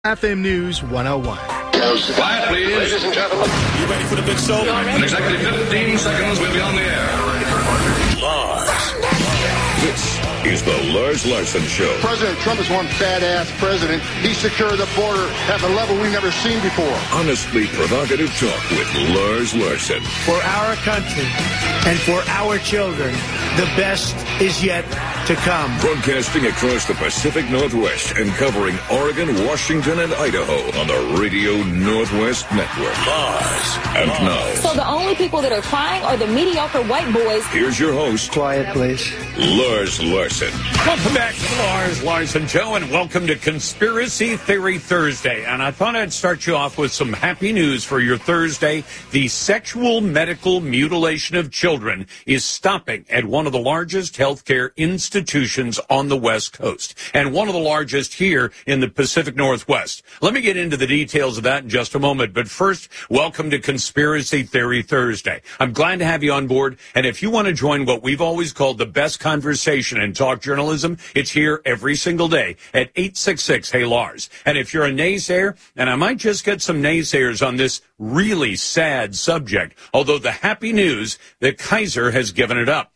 FM News 101. Quiet, please. Ladies and gentlemen. You ready for the big show? In exactly 15 seconds, we'll be on the air. Lars. This is the Lars Larson Show. President Trump is one badass president. He secured the border at a level we've never seen before. Honestly provocative talk with Lars Larson. For our country and for our children, the best is yet to come. Broadcasting across the Pacific Northwest and covering Oregon, Washington, and Idaho on the Radio Northwest Network. Lars. And now. So the only people that are crying are the mediocre white boys. Here's your host. Quiet, please. Lars Larson. Welcome back to the Lars Larson Show, and welcome to Conspiracy Theory Thursday. And I thought I'd start you off with some happy news for your Thursday. The sexual medical mutilation of children is stopping at one of the largest healthcare institutions on the West Coast, and one of the largest here in the Pacific Northwest. Let me get into the details of that in just a moment, but first, welcome to Conspiracy Theory Thursday. I'm glad to have you on board, and if you want to join what we've always called the best conversation in talk journalism, it's here every single day at 866-HEY-LARS. And if you're a naysayer, and I might just get some naysayers on this really sad subject, although the happy news that Kaiser has given it up.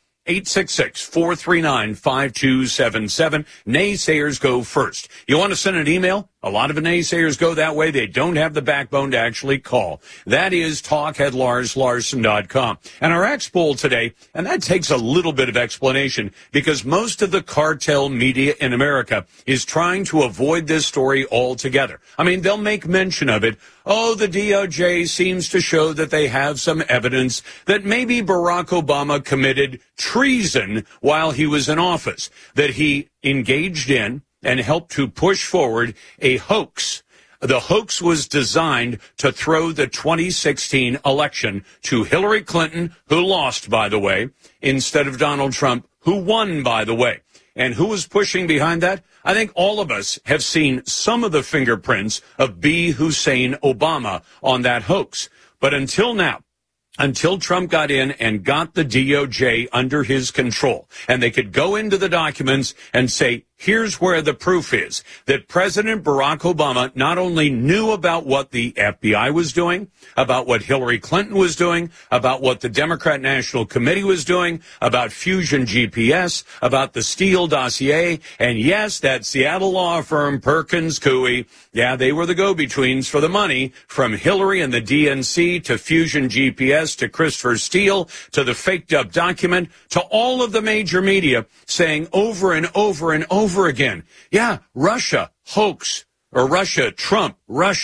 866-439-5277. Naysayers go first. You want to send an email? A lot of naysayers go that way. They don't have the backbone to actually call. That is talk@LarsLarson.com. And our X poll today, and that takes a little bit of explanation because most of the cartel media in America is trying to avoid this story altogether. I mean, they'll make mention of it. Oh, the DOJ seems to show that they have some evidence that maybe Barack Obama committed treason while he was in office, that he engaged in and helped to push forward a hoax. The hoax was designed to throw the 2016 election to Hillary Clinton, who lost, by the way, instead of Donald Trump, who won, by the way. And who was pushing behind that? I think all of us have seen some of the fingerprints of B. Hussein Obama on that hoax. But until now, until Trump got in and got the DOJ under his control, and they could go into the documents and say, here's where the proof is, that President Barack Obama not only knew about what the FBI was doing, about what Hillary Clinton was doing, about what the Democrat National Committee was doing, about Fusion GPS, about the Steele dossier, and yes, that Seattle law firm Perkins Coie, yeah, they were the go-betweens for the money, from Hillary and the DNC to Fusion GPS to Christopher Steele to the faked-up document to all of the major media saying over and over and over again, yeah, Russia, hoax, or Russia, Trump,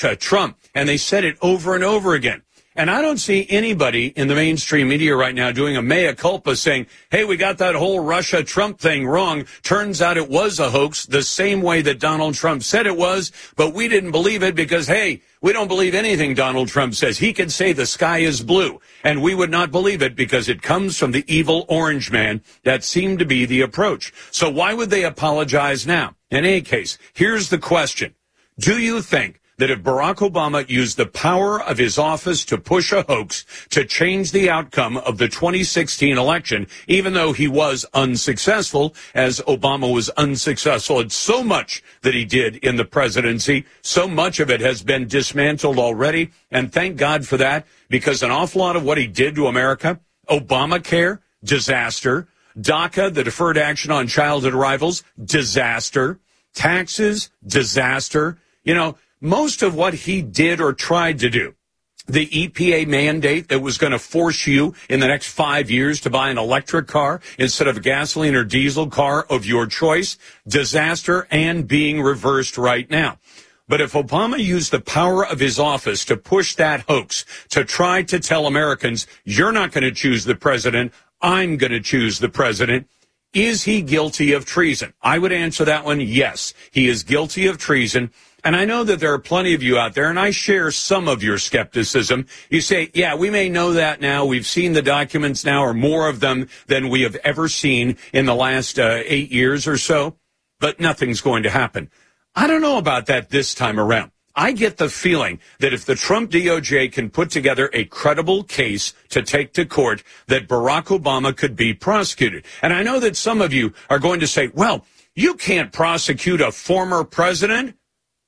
and they said it over and over again. And I don't see anybody in the mainstream media right now doing a mea culpa saying, hey, we got that whole Russia-Trump thing wrong. Turns out it was a hoax the same way that Donald Trump said it was, but we didn't believe it because, hey, we don't believe anything Donald Trump says. He could say the sky is blue, and we would not believe it because it comes from the evil orange man. That seemed to be the approach. So why would they apologize now? In any case, here's the question. Do you think that if Barack Obama used the power of his office to push a hoax to change the outcome of the 2016 election, even though he was unsuccessful, as Obama was unsuccessful at so much that he did in the presidency, so much of it has been dismantled already, and thank God for that, because an awful lot of what he did to America, Obamacare, disaster, DACA, the Deferred Action on Childhood Arrivals, disaster, taxes, disaster, you know, most of what he did or tried to do, the EPA mandate that was going to force you in the next 5 years to buy an electric car instead of a gasoline or diesel car of your choice, disaster and being reversed right now. But if Obama used the power of his office to push that hoax, to try to tell Americans, you're not going to choose the president, I'm going to choose the president, is he guilty of treason? I would answer that one, yes, he is guilty of treason. And I know that there are plenty of you out there, and I share some of your skepticism. You say, yeah, we may know that now. We've seen the documents now, or more of them than we have ever seen in the last 8 years or so, but nothing's going to happen. I don't know about that this time around. I get the feeling that if the Trump DOJ can put together a credible case to take to court, that Barack Obama could be prosecuted. And I know that some of you are going to say, well, you can't prosecute a former president.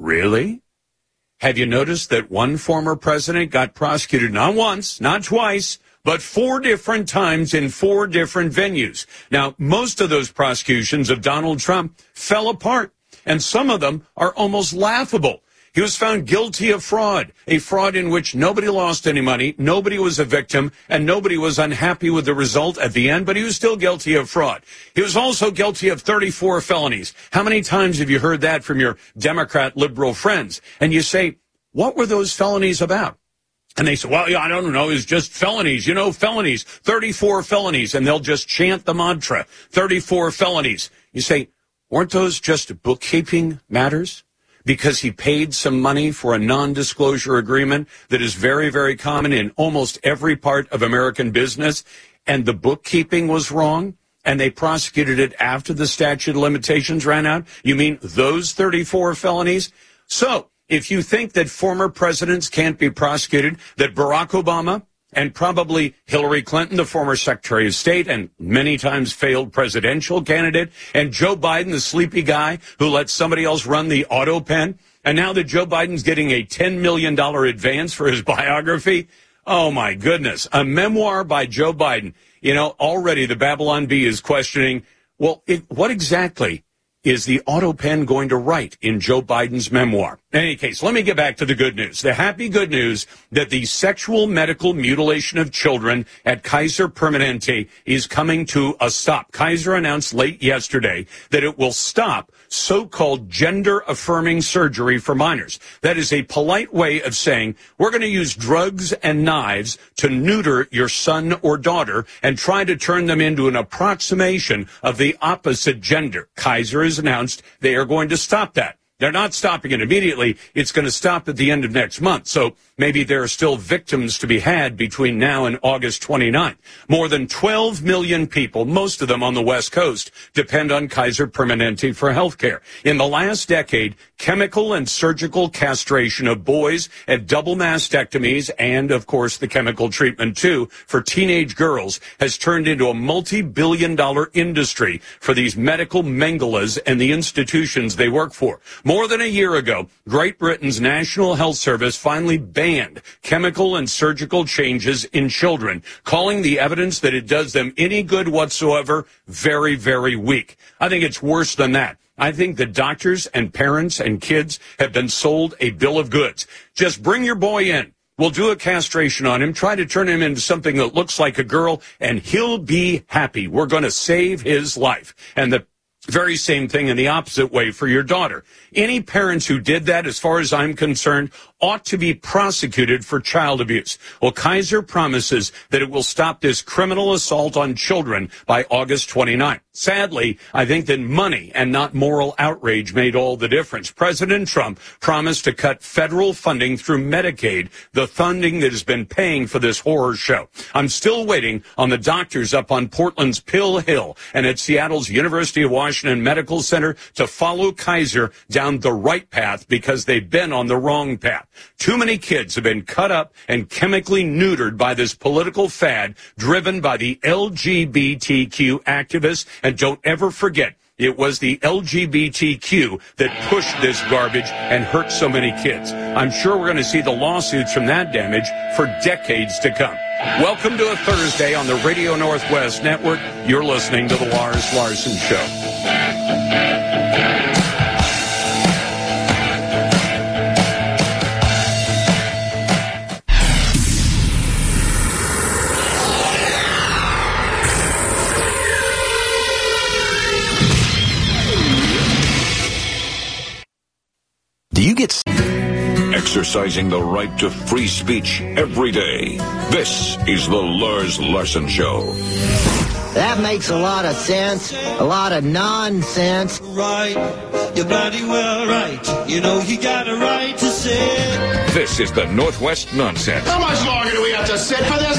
really? Have you noticed that one former president got prosecuted not once, not twice, but 4 different times in 4 different venues? Now, most of those prosecutions of Donald Trump fell apart, and some of them are almost laughable. He was found guilty of fraud, a fraud in which nobody lost any money, nobody was a victim, and nobody was unhappy with the result at the end, but he was still guilty of fraud. He was also guilty of 34 felonies. How many times have you heard that from your Democrat liberal friends? And you say, what were those felonies about? And they say, well, yeah, I don't know, it's just felonies, felonies, 34 felonies, and they'll just chant the mantra, 34 felonies. You say, weren't those just bookkeeping matters? Because he paid some money for a non-disclosure agreement that is very, very common in almost every part of American business, and the bookkeeping was wrong, and they prosecuted it after the statute of limitations ran out? You mean those 34 felonies? So, if you think that former presidents can't be prosecuted, that Barack Obama and probably Hillary Clinton, the former Secretary of State and many times failed presidential candidate, and Joe Biden, the sleepy guy who let somebody else run the auto pen, and now that Joe Biden's getting a $10 million advance for his biography, oh my goodness, a memoir by Joe Biden. Already the Babylon Bee is questioning, well, what exactly is the auto pen going to write in Joe Biden's memoir? In any case, let me get back to the good news. The happy good news that the sexual medical mutilation of children at Kaiser Permanente is coming to a stop. Kaiser announced late yesterday that it will stop so-called gender-affirming surgery for minors. That is a polite way of saying we're going to use drugs and knives to neuter your son or daughter and try to turn them into an approximation of the opposite gender. Kaiser has announced they are going to stop that. They're not stopping it immediately. It's going to stop at the end of next month. So maybe there are still victims to be had between now and August 29th. More than 12 million people, most of them on the West Coast, depend on Kaiser Permanente for health care. In the last decade, chemical and surgical castration of boys and double mastectomies and, of course, the chemical treatment, too, for teenage girls has turned into a multi-billion-dollar industry for these medical mengelas and the institutions they work for. More than a year ago, Great Britain's National Health Service finally banned chemical and surgical changes in children, calling the evidence that it does them any good whatsoever very, very weak. I think it's worse than that. I think that doctors and parents and kids have been sold a bill of goods. Just bring your boy in. We'll do a castration on him, try to turn him into something that looks like a girl, and he'll be happy. We're going to save his life. And the very same thing in the opposite way for your daughter. Any parents who did that, as far as I'm concerned, ought to be prosecuted for child abuse. Well, Kaiser promises that it will stop this criminal assault on children by August 29th. Sadly, I think that money and not moral outrage made all the difference. President Trump promised to cut federal funding through Medicaid, the funding that has been paying for this horror show. I'm still waiting on the doctors up on Portland's Pill Hill and at Seattle's University of Washington Medical Center to follow Kaiser down the right path because they've been on the wrong path. Too many kids have been cut up and chemically neutered by this political fad driven by the LGBTQ activists. And don't ever forget, it was the LGBTQ that pushed this garbage and hurt so many kids. I'm sure we're going to see the lawsuits from that damage for decades to come. Welcome to a Thursday on the Radio Northwest Network. You're listening to The Lars Larson Show. Do you get exercising the right to free speech every day? This is the Lars Larson Show. That makes a lot of sense, a lot of nonsense. Right, you're bloody well right. You know you got a right to say. This is the Northwest Nonsense. How much longer do we have to sit for this nonsense?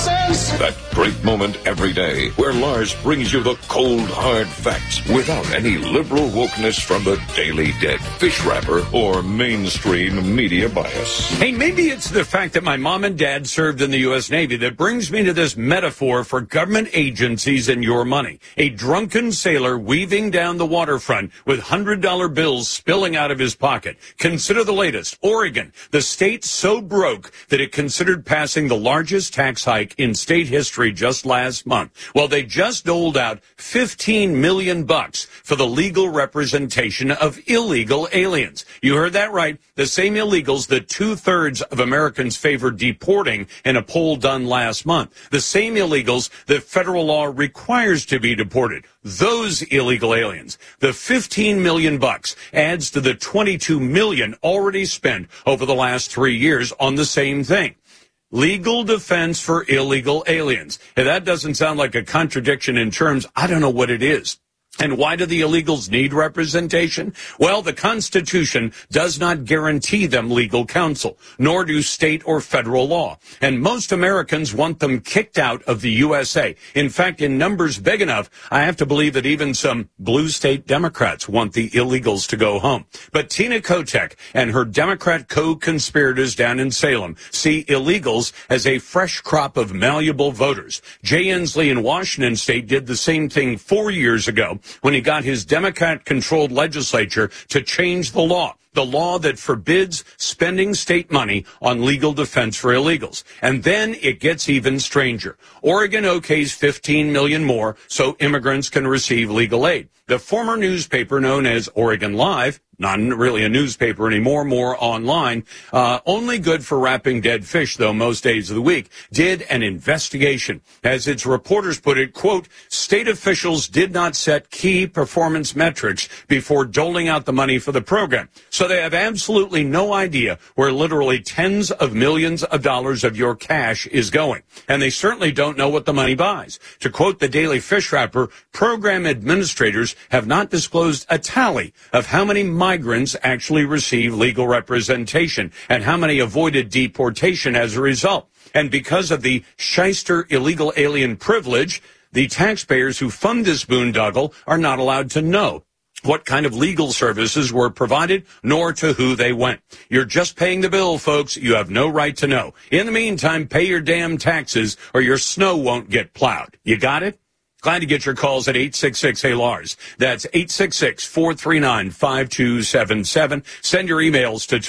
sense? That great moment every day where Lars brings you the cold, hard facts without any liberal wokeness from the Daily Dead, fish wrapper, or mainstream media bias. Hey, maybe it's the fact that my mom and dad served in the U.S. Navy that brings me to this metaphor for government agencies and your money. A drunken sailor weaving down the waterfront with $100 bills spilling out of his pocket. Consider the latest. Oregon, the state so broke that it considered passing the largest tax hike in state history just last month. Well, they just doled out $15 million for the legal representation of illegal aliens. You heard that right. The same illegals that 2/3 of Americans favor deporting in a poll done last month. The same illegals that federal law requires to be deported. Those illegal aliens. The $15 million adds to the $22 million already spent over the last 3 years on the same thing. Legal defense for illegal aliens. If that doesn't sound like a contradiction in terms, I don't know what it is. And why do the illegals need representation? Well, the Constitution does not guarantee them legal counsel, nor do state or federal law. And most Americans want them kicked out of the USA. In fact, in numbers big enough, I have to believe that even some blue state Democrats want the illegals to go home. But Tina Kotek and her Democrat co-conspirators down in Salem see illegals as a fresh crop of malleable voters. Jay Inslee in Washington state did the same thing 4 years ago, when he got his Democrat-controlled legislature to change the law that forbids spending state money on legal defense for illegals. And then it gets even stranger. Oregon okays $15 million more so immigrants can receive legal aid. The former newspaper known as Oregon Live, not really a newspaper anymore, more online, only good for wrapping dead fish, though, most days of the week, did an investigation. As its reporters put it, quote, state officials did not set key performance metrics before doling out the money for the program. So they have absolutely no idea where literally tens of millions of dollars of your cash is going. And they certainly don't know what the money buys. To quote the Daily Fish Wrapper, program administrators have not disclosed a tally of how many migrants actually receive legal representation and how many avoided deportation as a result. And because of the shyster illegal alien privilege, the taxpayers who fund this boondoggle are not allowed to know what kind of legal services were provided, nor to who they went. You're just paying the bill, folks. You have no right to know. In the meantime, pay your damn taxes or your snow won't get plowed. You got it? Glad to get your calls at 866-HEY-LARS. That's 866-439-5277. Send your emails to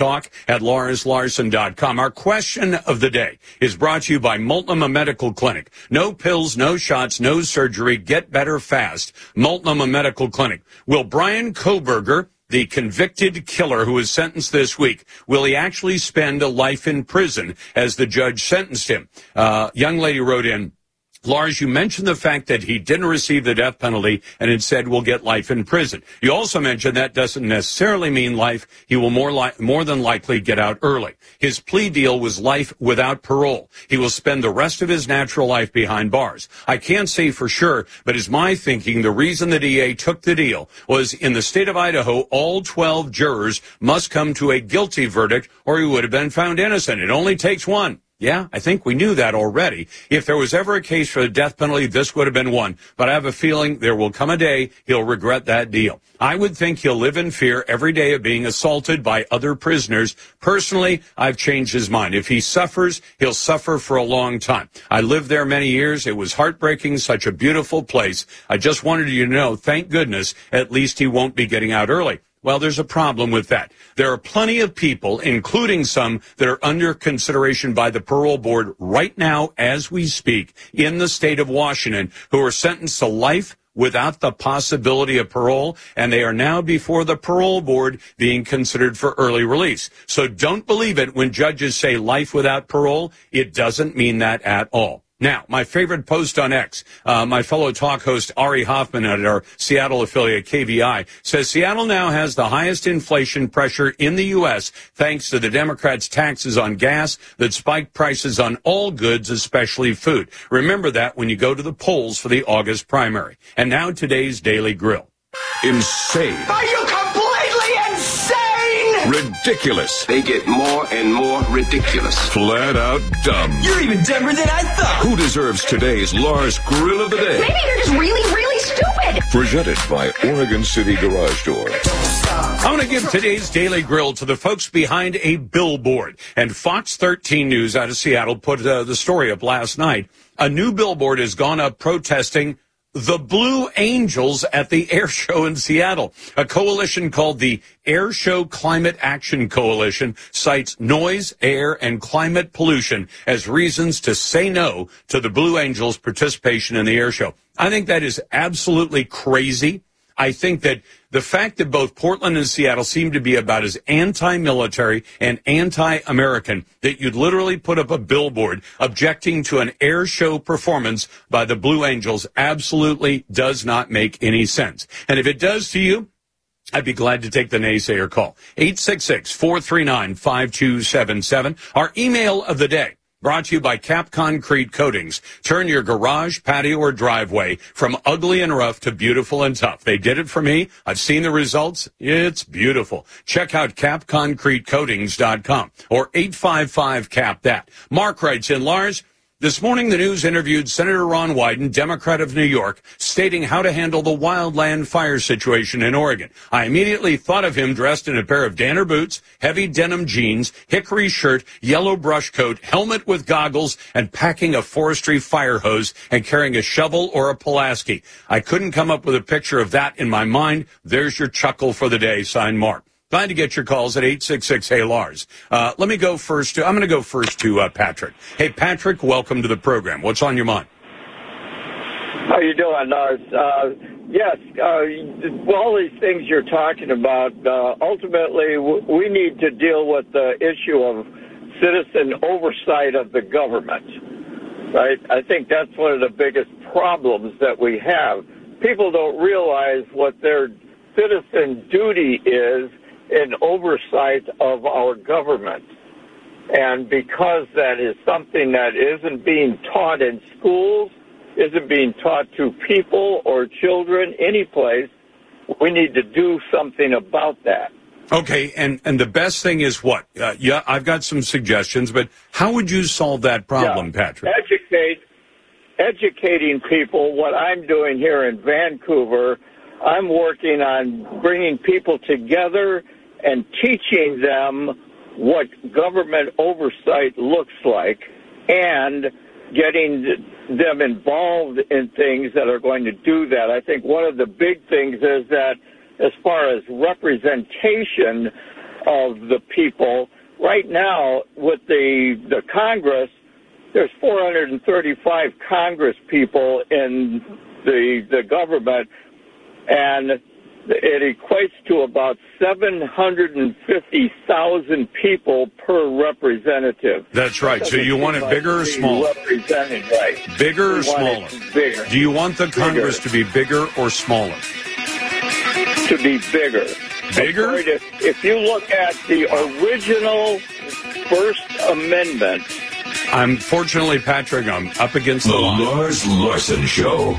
talk@LarsLarson.com. Our question of the day is brought to you by Multnomah Medical Clinic. No pills, no shots, no surgery. Get better fast. Multnomah Medical Clinic. Will Brian Kohberger, the convicted killer who was sentenced this week, will he actually spend a life in prison as the judge sentenced him? Young lady wrote in, Lars, you mentioned the fact that he didn't receive the death penalty and instead will get life in prison. You also mentioned that doesn't necessarily mean life. He will more than likely get out early. His plea deal was life without parole. He will spend the rest of his natural life behind bars. I can't say for sure, but it's my thinking the reason the DA took the deal was in the state of Idaho, all 12 jurors must come to a guilty verdict or he would have been found innocent. It only takes one. Yeah, I think we knew that already. If there was ever a case for the death penalty, this would have been one. But I have a feeling there will come a day he'll regret that deal. I would think he'll live in fear every day of being assaulted by other prisoners. Personally, I've changed his mind. If he suffers, he'll suffer for a long time. I lived there many years. It was heartbreaking, such a beautiful place. I just wanted you to know, thank goodness, at least he won't be getting out early. Well, there's a problem with that. There are plenty of people, including some that are under consideration by the parole board right now as we speak in the state of Washington, who are sentenced to life without the possibility of parole, and they are now before the parole board being considered for early release. So don't believe it when judges say life without parole. It doesn't mean that at all. Now, my favorite post on X, my fellow talk host Ari Hoffman at our Seattle affiliate KVI says Seattle now has the highest inflation pressure in the U.S. thanks to the Democrats' taxes on gas that spiked prices on all goods, especially food. Remember that when you go to the polls for the August primary. And now today's Daily Grill. Insane. Are you completely insane? ridiculous. They get more and more ridiculous. Flat out dumb. You're even dumber than I thought. Who deserves today's Lars Grill of the Day? Maybe you're just really, really stupid. Presented by Oregon City Garage Door. I want to give today's Daily Grill to the folks behind a billboard. And Fox 13 News out of Seattle put the story up last night. A new billboard has gone up protesting the Blue Angels at the air show in Seattle. A coalition called the Air Show Climate Action Coalition cites noise, air, and climate pollution as reasons to say no to the Blue Angels' participation in the air show. I think that is absolutely crazy. I think that the fact that both Portland and Seattle seem to be about as anti-military and anti-American that you'd literally put up a billboard objecting to an air show performance by the Blue Angels absolutely does not make any sense. And if it does to you, I'd be glad to take the naysayer call. 866-439-5277. Our email of the day. Brought to you by Cap Concrete Coatings. Turn your garage, patio, or driveway from ugly and rough to beautiful and tough. They did it for me. I've seen the results. It's beautiful. Check out capconcretecoatings.com or 855-CAP-THAT. Mark writes in, Lars, this morning the news interviewed Senator Ron Wyden, Democrat of New York, stating how to handle the wildland fire situation in Oregon. I immediately thought of him dressed in a pair of Danner boots, heavy denim jeans, hickory shirt, yellow brush coat, helmet with goggles, and packing a forestry fire hose and carrying a shovel or a Pulaski. I couldn't come up with a picture of that in my mind. There's your chuckle for the day, signed Mark. Glad to get your calls at 866-HEY-LARS. I'm going to go first to Patrick. Hey, Patrick, welcome to the program. What's on your mind? How you doing, Lars? Yes, all these things you're talking about, ultimately we need to deal with the issue of citizen oversight of the government, right? I think that's one of the biggest problems that we have. People don't realize what their citizen duty is in oversight of our government. And because that is something that isn't being taught in schools, isn't being taught to people or children any place, we need to do something about that. Okay, and the best thing is what? Yeah, I've got some suggestions, but how would you solve that problem, Patrick? Educating people. What I'm doing here in Vancouver, I'm working on bringing people together and teaching them what government oversight looks like and getting them involved in things that are going to do that. I think one of the big things is that as far as representation of the people, right now with the Congress, there's 435 Congress people in the government, and it equates to about 750,000 people per representative. That's right. So you want it bigger or smaller? Right. Bigger or smaller? Bigger. Do you want the Congress to be bigger or smaller? To be bigger. Bigger? If you look at the original First Amendment. Unfortunately, Patrick, I'm up against the line. Lars Larson Show.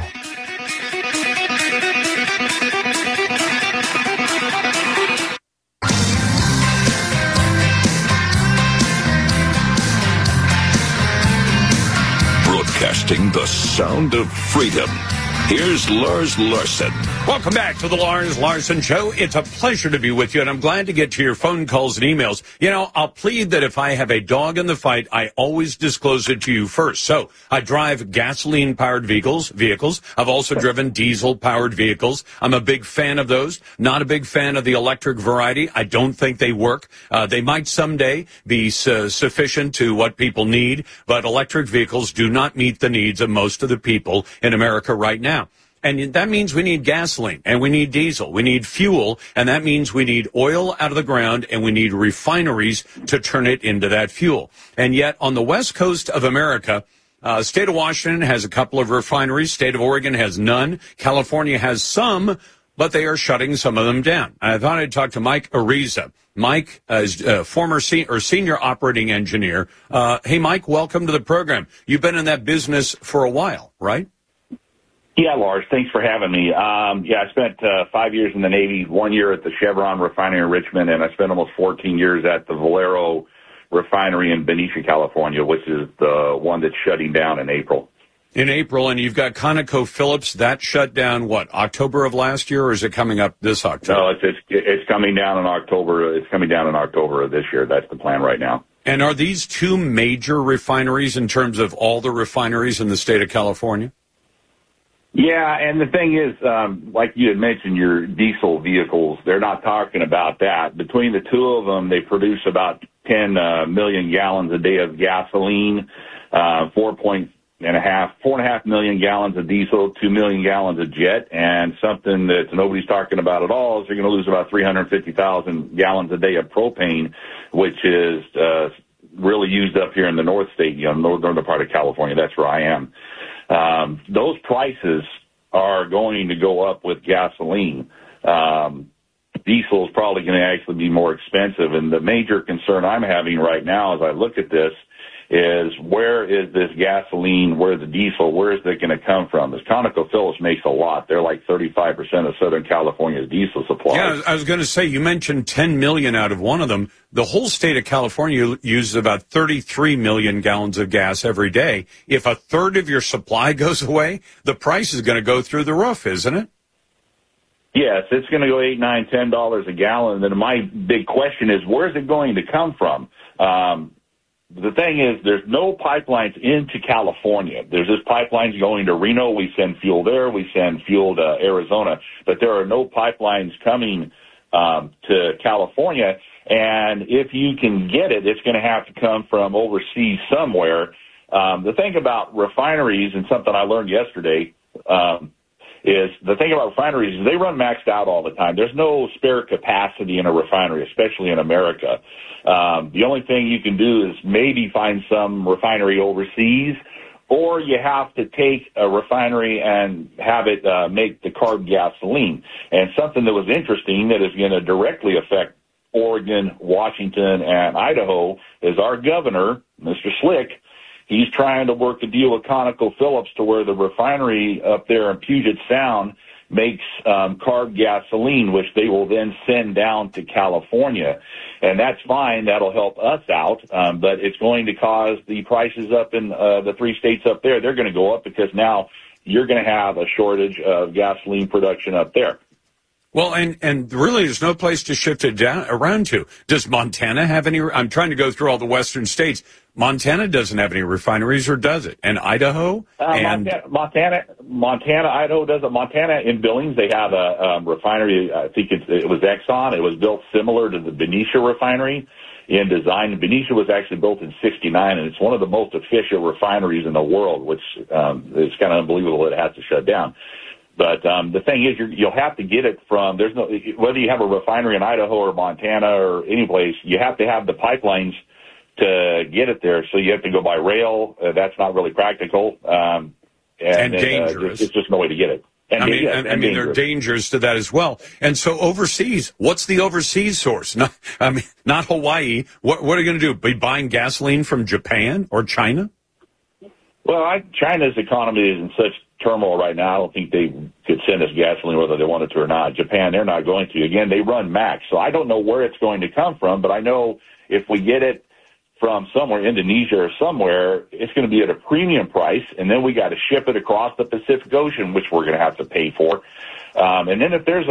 Broadcasting the sound of freedom. Here's Lars Larson. Welcome back to the Lars Larson Show. It's a pleasure to be with you, and I'm glad to get to your phone calls and emails. You know, I'll plead that if I have a dog in the fight, I always disclose it to you first. So I drive gasoline-powered vehicles. I've also driven diesel-powered vehicles. I'm a big fan of those. Not a big fan of the electric variety. I don't think they work. They might someday be sufficient to what people need, but electric vehicles do not meet the needs of most of the people in America right now. And that means we need gasoline, and we need diesel. We need fuel, and that means we need oil out of the ground, and we need refineries to turn it into that fuel. And yet, on the west coast of America, state of Washington has a couple of refineries. State of Oregon has none. California has some, but they are shutting some of them down. And I thought I'd talk to Mike Ariza. Mike is former senior operating engineer. Hey, Mike, welcome to the program. You've been in that business for a while, right? Yeah, Lars, thanks for having me. I spent 5 years in the Navy, 1 year at the Chevron refinery in Richmond, and I spent almost 14 years at the Valero refinery in Benicia, California, which is the one that's shutting down in April. In April, and you've got ConocoPhillips, that shut down, October of last year, or is it coming up this October? No, it's coming down in October. It's coming down in October of this year. That's the plan right now. And are these two major refineries in terms of all the refineries in the state of California? Yeah, and the thing is, like you had mentioned, your diesel vehicles, they're not talking about that. Between the two of them, they produce about 10 million gallons a day of gasoline, 4.5 million gallons of diesel, 2 million gallons of jet, and something that nobody's talking about at all is they're going to lose about 350,000 gallons a day of propane, which is really used up here in the North State, northern part of California. That's where I am. Those prices are going to go up with gasoline. Diesel is probably going to actually be more expensive. And the major concern I'm having right now as I look at this is where is this gasoline, where the diesel, where is it going to come from? Because ConocoPhillips makes a lot. They're like 35% of Southern California's diesel supply. Yeah, I was going to say, you mentioned 10 million out of one of them. The whole state of California uses about 33 million gallons of gas every day. If a third of your supply goes away, the price is going to go through the roof, isn't it? Yes, it's going to go $8, $9, $10 a gallon. And then my big question is, where is it going to come from? The thing is, there's no pipelines into California. There's just pipelines going to Reno. We send fuel there. We send fuel to Arizona. But there are no pipelines coming to California. And if you can get it, it's going to have to come from overseas somewhere. The thing about refineries, and something I learned yesterday, is the thing about refineries is they run maxed out all the time. There's no spare capacity in a refinery, especially in America. The only thing you can do is maybe find some refinery overseas, or you have to take a refinery and have it make the CARB gasoline. And something that was interesting that is going to directly affect Oregon, Washington, and Idaho is our governor, Mr. Slick. He's trying to work a deal with ConocoPhillips to where the refinery up there in Puget Sound makes CARB gasoline, which they will then send down to California. And that's fine. That'll help us out. But it's going to cause the prices up in the three states up there. They're going to go up because now you're going to have a shortage of gasoline production up there. Well, and really there's no place to shift it around to. Does Montana have any? I'm trying to go through all the western states. Montana doesn't have any refineries, or does it? And Idaho? Montana, Idaho doesn't. Montana in Billings, they have a refinery. I think it was Exxon. It was built similar to the Benicia refinery in design. Benicia was actually built in '69, and it's one of the most efficient refineries in the world, which is kind of unbelievable that it has to shut down. But the thing is, you'll have to get it from, whether you have a refinery in Idaho or Montana or any place, you have to have the pipelines to get it there. So you have to go by rail. That's not really practical. And dangerous. It's just no way to get it. And there are dangers to that as well. And so overseas, what's the overseas source? Not Hawaii. What are you going to do? Be buying gasoline from Japan or China? Well, China's economy is in such turmoil right now. I don't think they could send us gasoline whether they wanted to or not. Japan, they're not going to. Again, they run max. So I don't know where it's going to come from, but I know if we get it from somewhere, Indonesia or somewhere, it's going to be at a premium price, and then we got to ship it across the Pacific Ocean, which we're going to have to pay for. And then if there's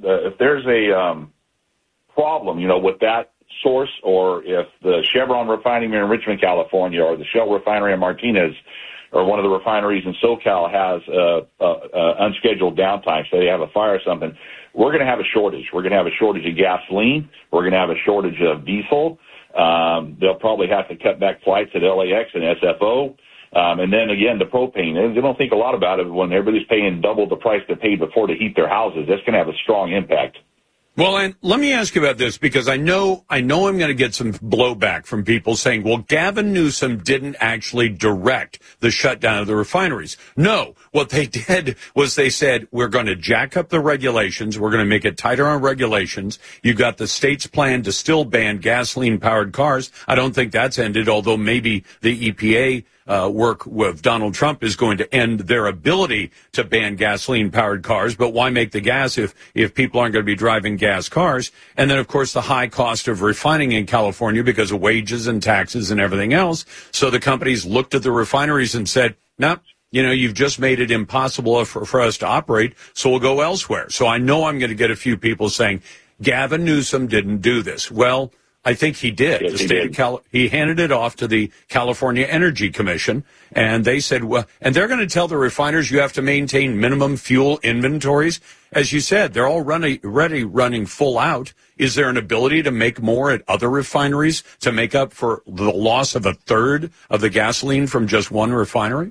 a problem, with that source, or if the Chevron refinery in Richmond, California, or the Shell refinery in Martinez, or one of the refineries in SoCal has unscheduled downtime, so they have a fire or something, we're going to have a shortage. We're going to have a shortage of gasoline. We're going to have a shortage of diesel. They'll probably have to cut back flights at LAX and SFO. And then, again, the propane. They don't think a lot about it when everybody's paying double the price they paid before to heat their houses. That's going to have a strong impact. Well, and let me ask you about this, because I know I'm going to get some blowback from people saying, well, Gavin Newsom didn't actually direct the shutdown of the refineries. No, what they did was they said, we're going to jack up the regulations. We're going to make it tighter on regulations. You've got the state's plan to still ban gasoline-powered cars. I don't think that's ended, although maybe the EPA work with Donald Trump is going to end their ability to ban gasoline-powered cars. But why make the gas if people aren't going to be driving gas cars? And then, of course, the high cost of refining in California because of wages and taxes and everything else. So the companies looked at the refineries and said, nope, you've just made it impossible for us to operate, so we'll go elsewhere. So I know I'm going to get a few people saying, Gavin Newsom didn't do this. Well, I think he did. Yes, he handed it off to the California Energy Commission, and they said, well, and they're going to tell the refiners you have to maintain minimum fuel inventories. As you said, they're already running full out. Is there an ability to make more at other refineries to make up for the loss of a third of the gasoline from just one refinery?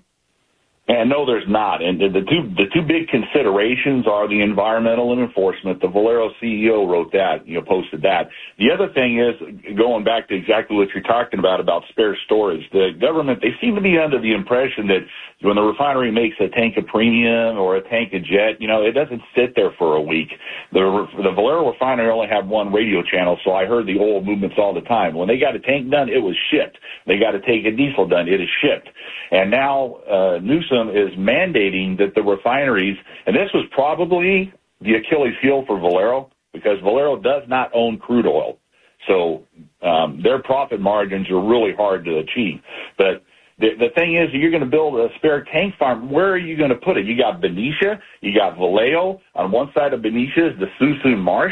And no, there's not. And the two big considerations are the environmental and enforcement. The Valero CEO wrote that, posted that. The other thing is, going back to exactly what you're talking about spare storage. The government, they seem to be under the impression that when the refinery makes a tank of premium or a tank of jet, it doesn't sit there for a week. The Valero refinery only had one radio channel, so I heard the oil movements all the time. When they got a tank done, it was shipped. They got a tank of diesel done, it is shipped. And now Newsom is mandating that the refineries, and this was probably the Achilles heel for Valero, because Valero does not own crude oil. So their profit margins are really hard to achieve. But the thing is, you're going to build a spare tank farm. Where are you going to put it? You got Benicia, you got Vallejo. On one side of Benicia is the Suisun Marsh.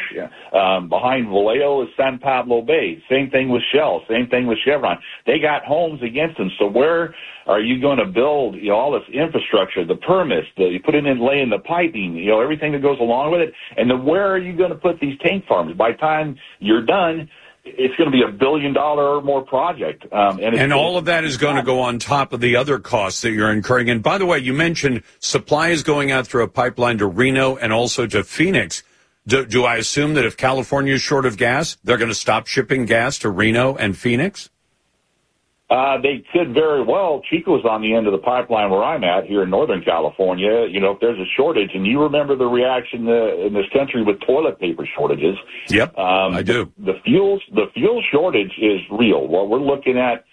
Behind Vallejo is San Pablo Bay. Same thing with Shell. Same thing with Chevron. They got homes against them. So where are you going to build all this infrastructure, the permits, you put it in, laying the piping, everything that goes along with it? And then where are you going to put these tank farms? By the time you're done, it's going to be $1 billion or more project. And all of that is going to go on top of the other costs that you're incurring. And by the way, you mentioned supply is going out through a pipeline to Reno and also to Phoenix. Do I assume that if California is short of gas, they're going to stop shipping gas to Reno and Phoenix? They could very well. Chico's on the end of the pipeline where I'm at here in Northern California. If there's a shortage, and you remember the reaction in this country with toilet paper shortages. Yep, I do. The fuel shortage is real. What we're looking at,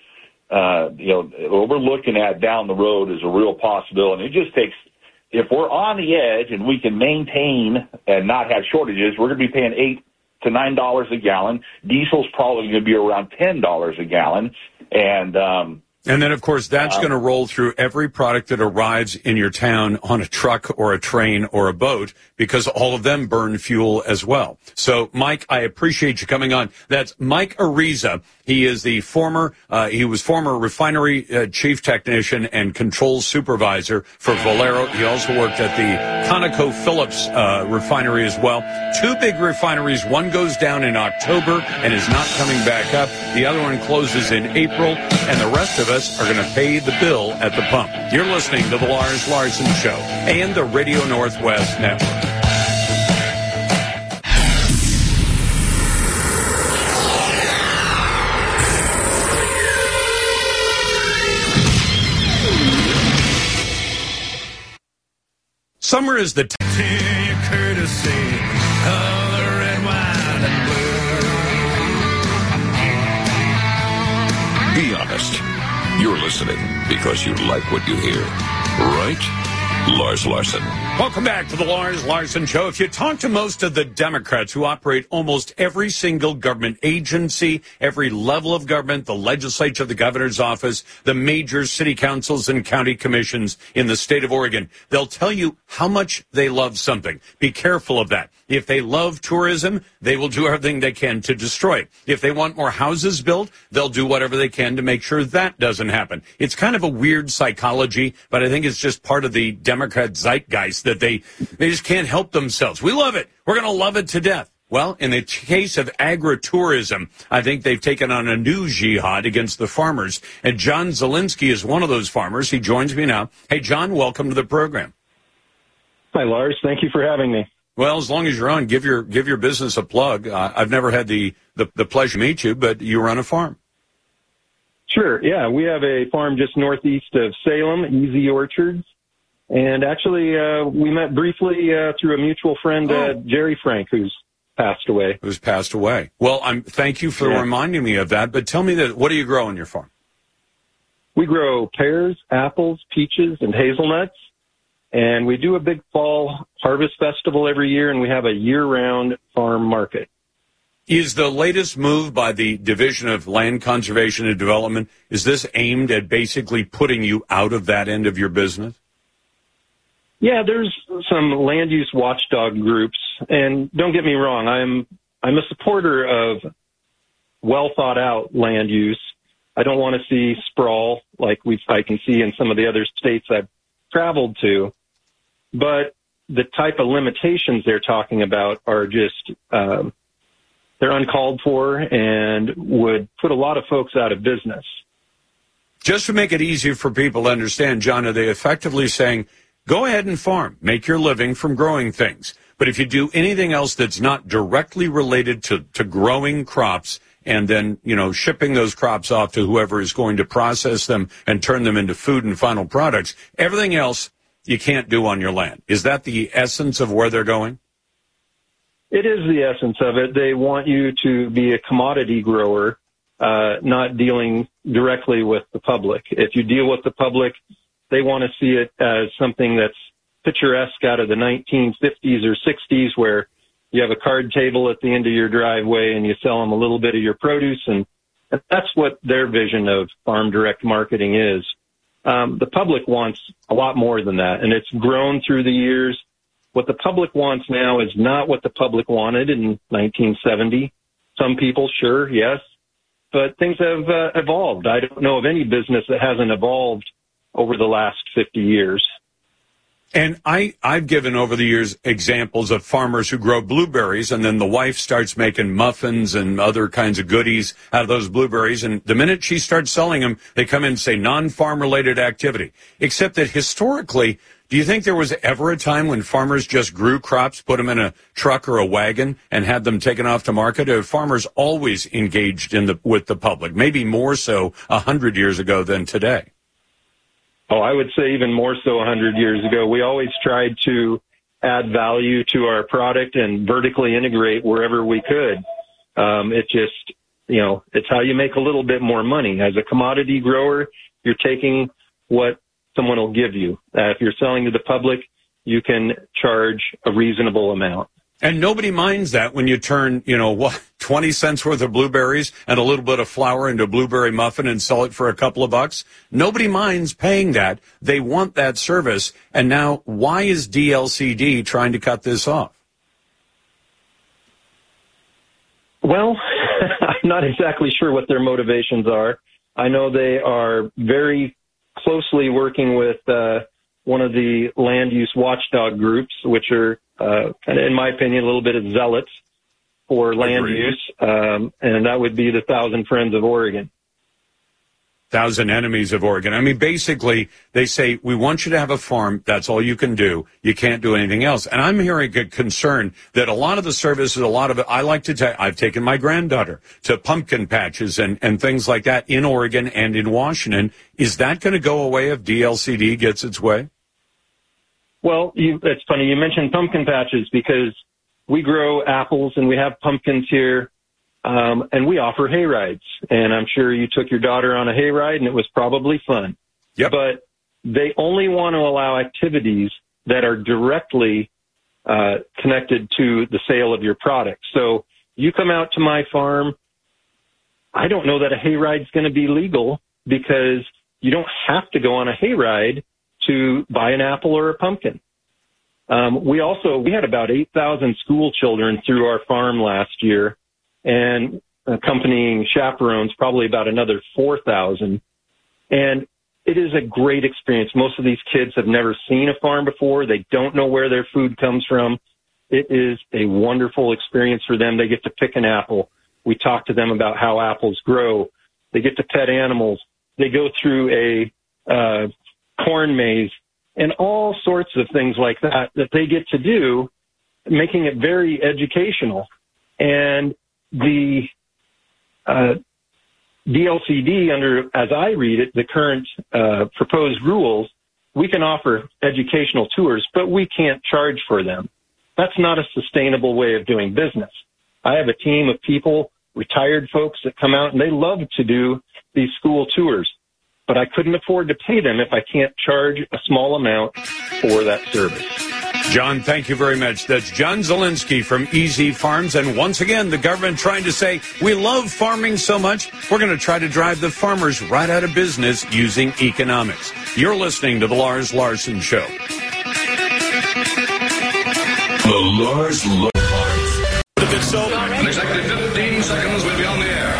what we're looking at down the road is a real possibility. And it just takes, if we're on the edge and we can maintain and not have shortages, we're going to be paying $8 to $9 a gallon. Diesel's probably going to be around $10 a gallon. And then, of course, that's going to roll through every product that arrives in your town on a truck or a train or a boat, because all of them burn fuel as well. So, Mike, I appreciate you coming on. That's Mike Ariza. He is the former refinery chief technician and controls supervisor for Valero. He also worked at the ConocoPhillips refinery as well. Two big refineries. One goes down in October and is not coming back up. The other one closes in April, and the rest of us are going to pay the bill at the pump. You're listening to the Lars Larson Show and the Radio Northwest Network. Summer is the courtesy of the red, white, and blue. Be honest. You're listening because you like what you hear, right? Lars Larson. Welcome back to the Lars Larson Show. If you talk to most of the Democrats who operate almost every single government agency, every level of government, the legislature, the governor's office, the major city councils and county commissions in the state of Oregon, they'll tell you how much they love something. Be careful of that. If they love tourism, they will do everything they can to destroy it. If they want more houses built, they'll do whatever they can to make sure that doesn't happen. It's kind of a weird psychology, but I think it's just part of the Democrat zeitgeist that they just can't help themselves. We love it. We're going to love it to death. Well, in the case of agritourism, I think they've taken on a new jihad against the farmers. And John Zielinski is one of those farmers. He joins me now. Hey, John, welcome to the program. Hi, Lars. Thank you for having me. Well, as long as you're on, give your business a plug. I've never had the pleasure to meet you, but you run a farm. Sure, yeah. We have a farm just northeast of Salem, Easy Orchards. And actually, we met briefly through a mutual friend, Jerry Frank, who's passed away. Well, thank you for reminding me of that. But tell me what do you grow on your farm? We grow pears, apples, peaches, and hazelnuts. And we do a big fall harvest festival every year, and we have a year-round farm market. Is the latest move by the Division of Land Conservation and Development, is this aimed at basically putting you out of that end of your business? Yeah, there's some land use watchdog groups, and don't get me wrong, I'm a supporter of well thought out land use. I don't want to see sprawl like I can see in some of the other states I've traveled to, but the type of limitations they're talking about are just they're uncalled for and would put a lot of folks out of business. Just to make it easier for people to understand, John, are they effectively saying, go ahead and farm, make your living from growing things. But if you do anything else that's not directly related to growing crops and then, shipping those crops off to whoever is going to process them and turn them into food and final products, everything else you can't do on your land. Is that the essence of where they're going? It is the essence of it. They want you to be a commodity grower, not dealing directly with the public. If you deal with the public, they want to see it as something that's picturesque out of the 1950s or 60s, where you have a card table at the end of your driveway and you sell them a little bit of your produce. And that's what their vision of farm direct marketing is. The public wants a lot more than that, and it's grown through the years. What the public wants now is not what the public wanted in 1970. Some people, sure, yes, but things have evolved. I don't know of any business that hasn't evolved over the last 50 years. And I've given over the years examples of farmers who grow blueberries, and then the wife starts making muffins and other kinds of goodies out of those blueberries. And the minute she starts selling them, they come in and say non-farm related activity. Except that historically, do you think there was ever a time when farmers just grew crops, put them in a truck or a wagon, and had them taken off to market? Or farmers always engaged with the public, maybe more so 100 years ago than today? Oh, I would say even more so 100 years ago. We always tried to add value to our product and vertically integrate wherever we could. It just, it's how you make a little bit more money. As a commodity grower, you're taking what someone will give you. If you're selling to the public, you can charge a reasonable amount. And nobody minds that when you turn, 20 cents worth of blueberries and a little bit of flour into a blueberry muffin and sell it for a couple of bucks. Nobody minds paying that. They want that service. And now, why is DLCD trying to cut this off? Well, I'm not exactly sure what their motivations are. I know they are very closely working with one of the land use watchdog groups, which are kind of, in my opinion, a little bit of zealots for land use, and that would be the Thousand Friends of Oregon. Thousand Enemies of Oregon. I mean, basically, they say, we want you to have a farm. That's all you can do. You can't do anything else. And I'm hearing a concern that a lot of the services, a lot of it, I've taken my granddaughter to pumpkin patches and things like that in Oregon and in Washington. Is that going to go away if DLCD gets its way? Well, it's funny you mentioned pumpkin patches because we grow apples and we have pumpkins here, and we offer hay rides. And I'm sure you took your daughter on a hay ride, and it was probably fun. Yep. But they only want to allow activities that are directly connected to the sale of your product. So you come out to my farm, I don't know that a hay ride is going to be legal because you don't have to go on a hay ride to buy an apple or a pumpkin. We had about 8,000 school children through our farm last year, and accompanying chaperones, probably about another 4,000. And it is a great experience. Most of these kids have never seen a farm before. They don't know where their food comes from. It is a wonderful experience for them. They get to pick an apple. We talk to them about how apples grow. They get to pet animals. They go through a corn maze and all sorts of things like that they get to do. making it very educational. And the DLCD, under, as I read it, the current proposed rules, we can offer educational tours, but we can't charge for them. That's not a sustainable way of doing business. I have a team of people, retired folks that come out, and they love to do these school tours. But I couldn't afford to pay them if I can't charge a small amount for that service. John, thank you very much. That's John Zielinski from Easy Farms. And once again, the government trying to say, we love farming so much, we're going to try to drive the farmers right out of business using economics. You're listening to The Lars Larson Show. The Lars Larson. In exactly 15 seconds, we'll be on the air.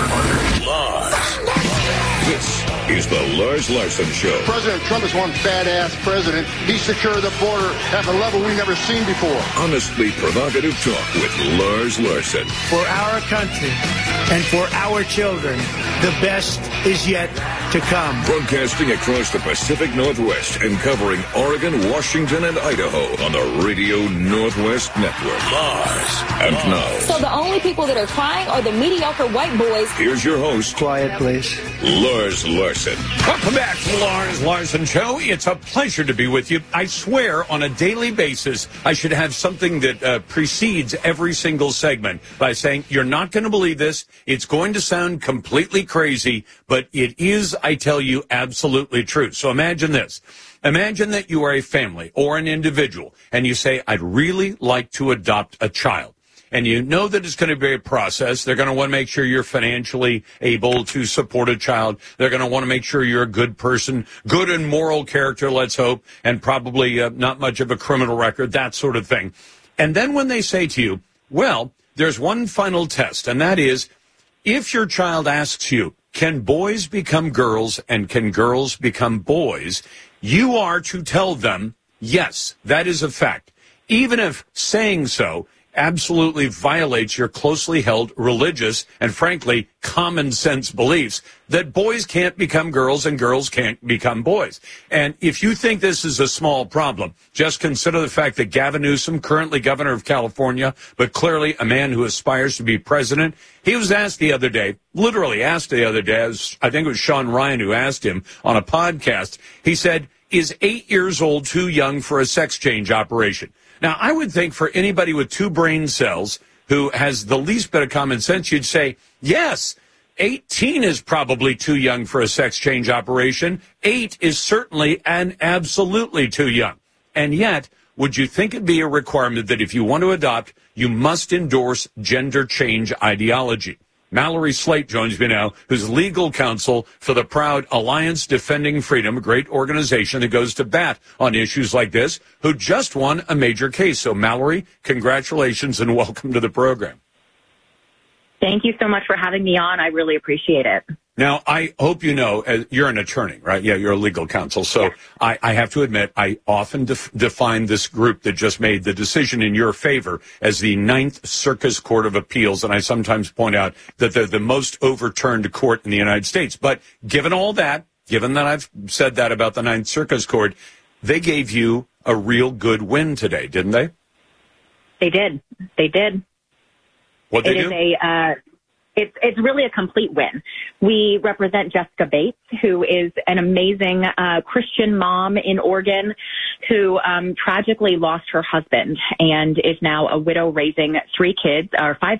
This is the Lars Larson Show. President Trump is one badass president. He secured the border at a level we've never seen before. Honestly provocative talk with Lars Larson. For our country and for our children, the best is yet to come. Broadcasting across the Pacific Northwest and covering Oregon, Washington, and Idaho on the Radio Northwest Network. Lars. And now. So the only people that are crying are the mediocre white boys. Here's your host. Quiet, please. Lars Larson. Welcome back to the Lars Larson Show. It's a pleasure to be with you. I swear on a daily basis, I should have something that precedes every single segment by saying, you're not going to believe this. It's going to sound completely crazy, but it is, I tell you, absolutely true. So imagine this. Imagine that you are a family or an individual, and you say, I'd really like to adopt a child. And you know that it's going to be a process. They're going to want to make sure you're financially able to support a child. They're going to want to make sure you're a good person, good and moral character, let's hope, and probably not much of a criminal record, that sort of thing. And then when they say to you, well, there's one final test, and that is, if your child asks you, can boys become girls and can girls become boys, you are to tell them, yes, that is a fact. Even if saying so absolutely violates your closely held religious and, frankly, common sense beliefs that boys can't become girls and girls can't become boys. And if you think this is a small problem, just consider the fact that Gavin Newsom, currently governor of California, but clearly a man who aspires to be president, he was asked the other day, literally asked the other day, I think it was Sean Ryan who asked him on a podcast, he said, is 8 years old too young for a sex change operation? Now, I would think for anybody with two brain cells who has the least bit of common sense, you'd say, yes, 18 is probably too young for a sex change operation. 8 is certainly and absolutely too young. And yet, would you think it'd be a requirement that if you want to adopt, you must endorse gender change ideology? Mallory Slate joins me now, who's legal counsel for the proud Alliance Defending Freedom, a great organization that goes to bat on issues like this, who just won a major case. So, Mallory, congratulations and welcome to the program. Thank you so much for having me on. I really appreciate it. Now, I hope you know, you're an attorney, right? Yeah, you're a legal counsel. So I have to admit, I often define this group that just made the decision in your favor as the Ninth Circus Court of Appeals. And I sometimes point out that they're the most overturned court in the United States. But given all that, given that I've said that about the Ninth Circus Court, they gave you a real good win today, didn't they? They did. They did. What'd they do? It's really a complete win. We represent Jessica Bates, who is an amazing Christian mom in Oregon who tragically lost her husband and is now a widow raising 5 kids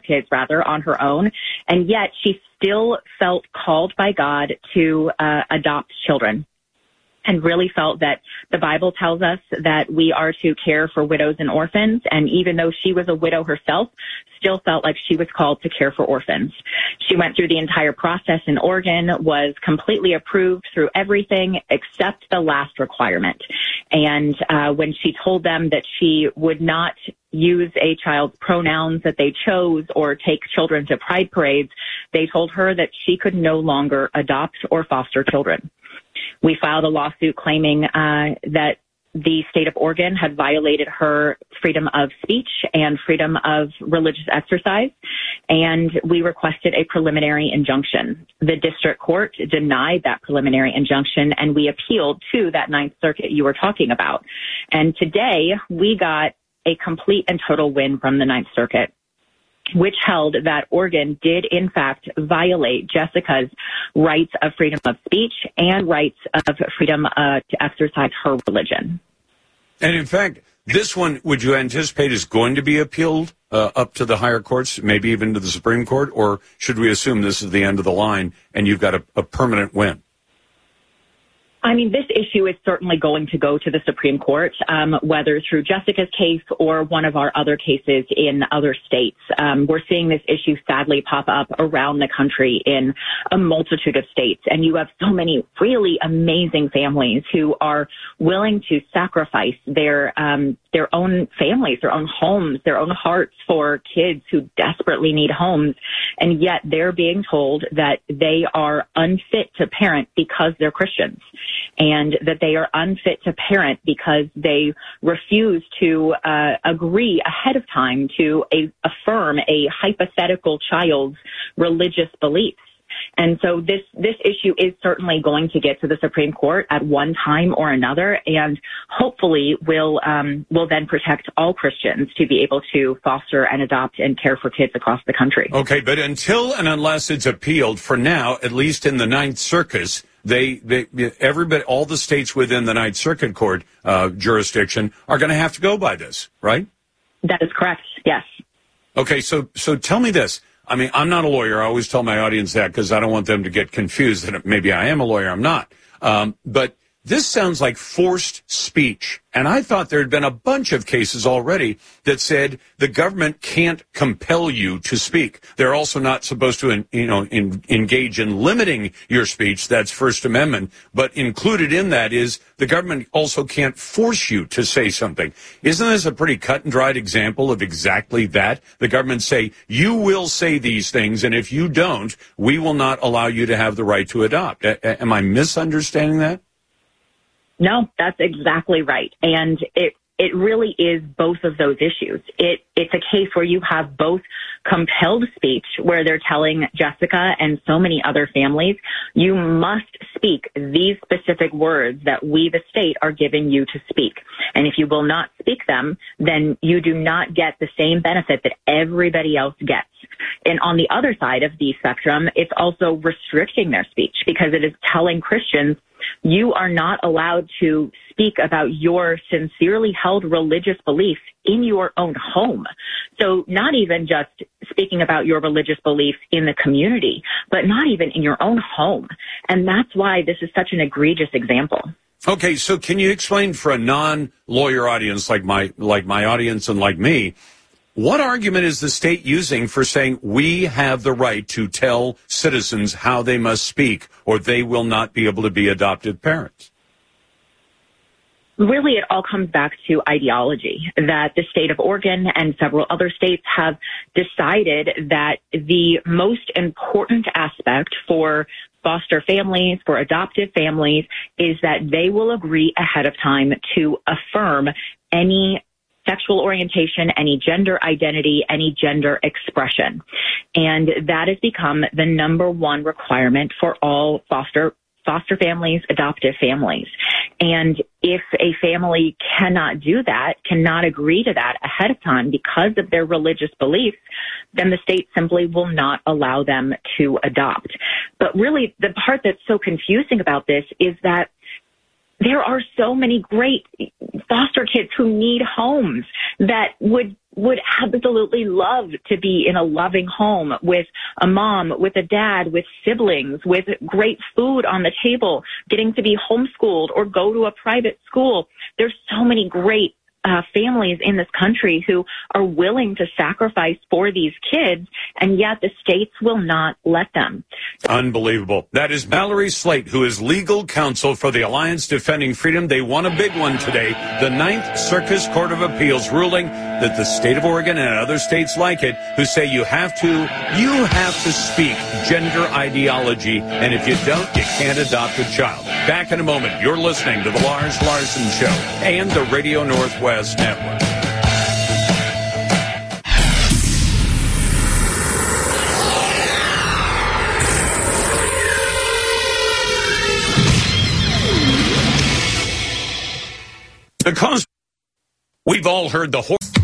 on her own. And yet she still felt called by God to adopt children. And really felt that the Bible tells us that we are to care for widows and orphans. And even though she was a widow herself, still felt like she was called to care for orphans. She went through the entire process in Oregon, was completely approved through everything except the last requirement. And when she told them that she would not use a child's pronouns that they chose or take children to pride parades, they told her that she could no longer adopt or foster children. We filed a lawsuit claiming that the state of Oregon had violated her freedom of speech and freedom of religious exercise, and we requested a preliminary injunction. The district court denied that preliminary injunction, and we appealed to that Ninth Circuit you were talking about. And today we got a complete and total win from the Ninth Circuit, which held that Oregon did, in fact, violate Jessica's rights of freedom of speech and rights of freedom to exercise her religion. And in fact, this one, would you anticipate is going to be appealed up to the higher courts, maybe even to the Supreme Court, or should we assume this is the end of the line and you've got a permanent win? I mean, this issue is certainly going to go to the Supreme Court, whether through Jessica's case or one of our other cases in other states. We're seeing this issue sadly pop up around the country in a multitude of states. And you have so many really amazing families who are willing to sacrifice their own families, their own homes, their own hearts for kids who desperately need homes. And yet they're being told that they are unfit to parent because they're Christians, and that they are unfit to parent because they refuse to agree ahead of time to affirm a hypothetical child's religious beliefs. And so this issue is certainly going to get to the Supreme Court at one time or another, and hopefully will then protect all Christians to be able to foster and adopt and care for kids across the country. Okay, but until and unless it's appealed, for now, at least in the Ninth Circuit, everybody, all the states within the Ninth Circuit Court jurisdiction are going to have to go by this, right? That is correct. Yes. Okay, so tell me this. I mean, I'm not a lawyer. I always tell my audience that because I don't want them to get confused that maybe I am a lawyer. I'm not. But this sounds like forced speech. And I thought there had been a bunch of cases already that said the government can't compel you to speak. They're also not supposed to, engage in limiting your speech. That's First Amendment. But included in that is the government also can't force you to say something. Isn't this a pretty cut and dried example of exactly that? The government say, you will say these things, and if you don't, we will not allow you to have the right to adopt. Am I misunderstanding that? No, that's exactly right. And it really is both of those issues. It's a case where you have both compelled speech, where they're telling Jessica and so many other families, you must speak these specific words that we, the state, are giving you to speak. And if you will not speak them, then you do not get the same benefit that everybody else gets. And on the other side of the spectrum, it's also restricting their speech, because it is telling Christians, you are not allowed to speak about your sincerely held religious beliefs in your own home. So not even just speaking about your religious beliefs in the community, but not even in your own home. And that's why this is such an egregious example. Okay, so can you explain for a non-lawyer audience like my audience and like me, what argument is the state using for saying we have the right to tell citizens how they must speak or they will not be able to be adoptive parents? Really, it all comes back to ideology, that the state of Oregon and several other states have decided that the most important aspect for foster families, for adoptive families, is that they will agree ahead of time to affirm any sexual orientation, any gender identity, any gender expression. And that has become the number one requirement for all foster families, adoptive families. And if a family cannot do that, cannot agree to that ahead of time because of their religious beliefs, then the state simply will not allow them to adopt. But really, the part that's so confusing about this is that there are so many great foster kids who need homes that would absolutely love to be in a loving home with a mom, with a dad, with siblings, with great food on the table, getting to be homeschooled or go to a private school. There's so many great families in this country who are willing to sacrifice for these kids, and yet the states will not let them. Unbelievable. That is Mallory Slate, who is legal counsel for the Alliance Defending Freedom. They won a big one today. The Ninth Circuit Court of Appeals ruling that the state of Oregon and other states like it, who say you have to speak gender ideology, and if you don't, you can't adopt a child. Back in a moment. You're listening to the Lars Larson Show and the Radio Northwest Network. Because we've all heard the horror.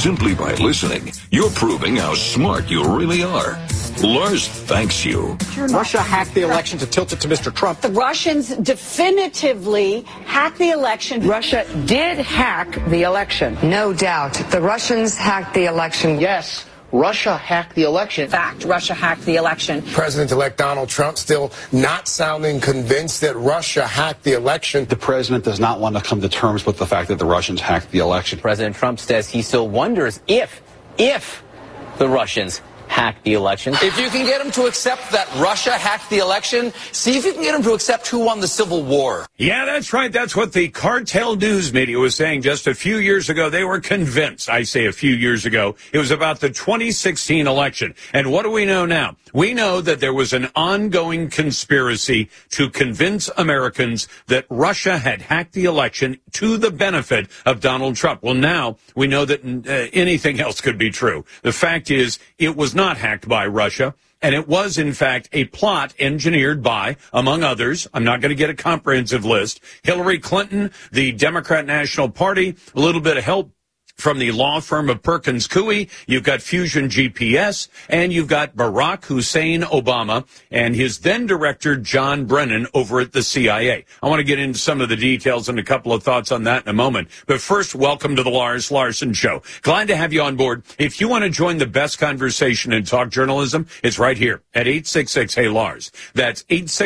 Simply by listening, you're proving how smart you really are. Lars thanks you. Russia hacked the election to tilt it to Mr. Trump. The Russians definitively hacked the election. Russia did hack the election. No doubt. The Russians hacked the election. Yes, Russia hacked the election. Fact, Russia hacked the election. President-elect Donald Trump still not sounding convinced that Russia hacked the election. The president does not want to come to terms with the fact that the Russians hacked the election. President Trump says he still wonders if the Russians hacked the election. If you can get him to accept that Russia hacked the election, see if you can get him to accept who won the Civil War. Yeah, that's right. That's what the cartel news media was saying just a few years ago. They were convinced, I say a few years ago, it was about the 2016 election. And what do we know now? We know that there was an ongoing conspiracy to convince Americans that Russia had hacked the election to the benefit of Donald Trump. Well, now we know that anything else could be true. The fact is, it was not hacked by Russia. And it was, in fact, a plot engineered by, among others, I'm not going to get a comprehensive list, Hillary Clinton, the Democrat National Party, a little bit of help from the law firm of Perkins Coie. You've got Fusion GPS, and you've got Barack Hussein Obama and his then director, John Brennan, over at the CIA. I want to get into some of the details and a couple of thoughts on that in a moment. But first, welcome to the Lars Larson Show. Glad to have you on board. If you want to join the best conversation in talk journalism, it's right here at 866-HEY-LARS. That's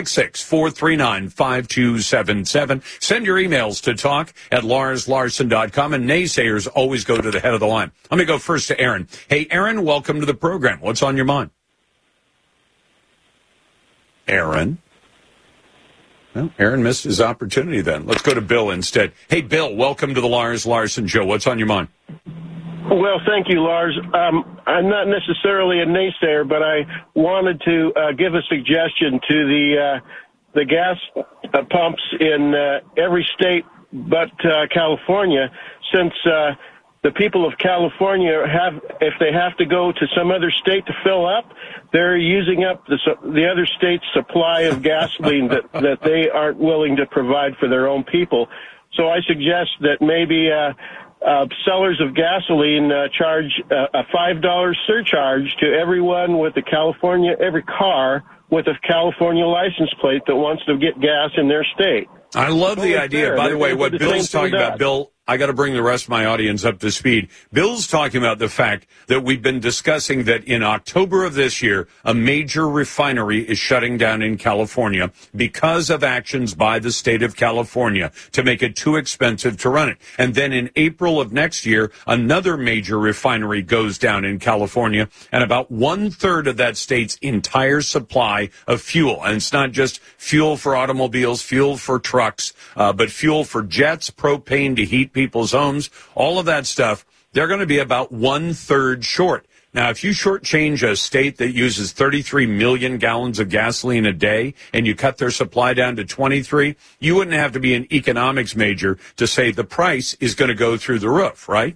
866-439-5277. Send your emails to talk@LarsLarson.com, and naysayers always go to the head of the line. Let me go first to Aaron. Hey, Aaron, welcome to the program. What's on your mind? Aaron? Well, Aaron missed his opportunity then. Let's go to Bill instead. Hey, Bill, welcome to the Lars Larson Show. What's on your mind? Well, thank you, Lars. I'm not necessarily a naysayer, but I wanted to give a suggestion to the gas pumps in every state but California, since the people of California if they have to go to some other state to fill up, they're using up the other state's supply of gasoline that they aren't willing to provide for their own people. So I suggest that maybe sellers of gasoline charge a $5 surcharge to everyone with every car with a California license plate that wants to get gas in their state. I love the idea. By the way, what Bill's talking about, Bill, I got to bring the rest of my audience up to speed. Bill's talking about the fact that we've been discussing that in October of this year, a major refinery is shutting down in California because of actions by the state of California to make it too expensive to run it. And then in April of next year, another major refinery goes down in California, and about 1/3 of that state's entire supply of fuel. And it's not just fuel for automobiles, fuel for trucks, but fuel for jets, propane to heat people's homes, all of that stuff. They're going to be about 1/3 short. Now, if you shortchange a state that uses 33 million gallons of gasoline a day and you cut their supply down to 23, you wouldn't have to be an economics major to say the price is going to go through the roof, right?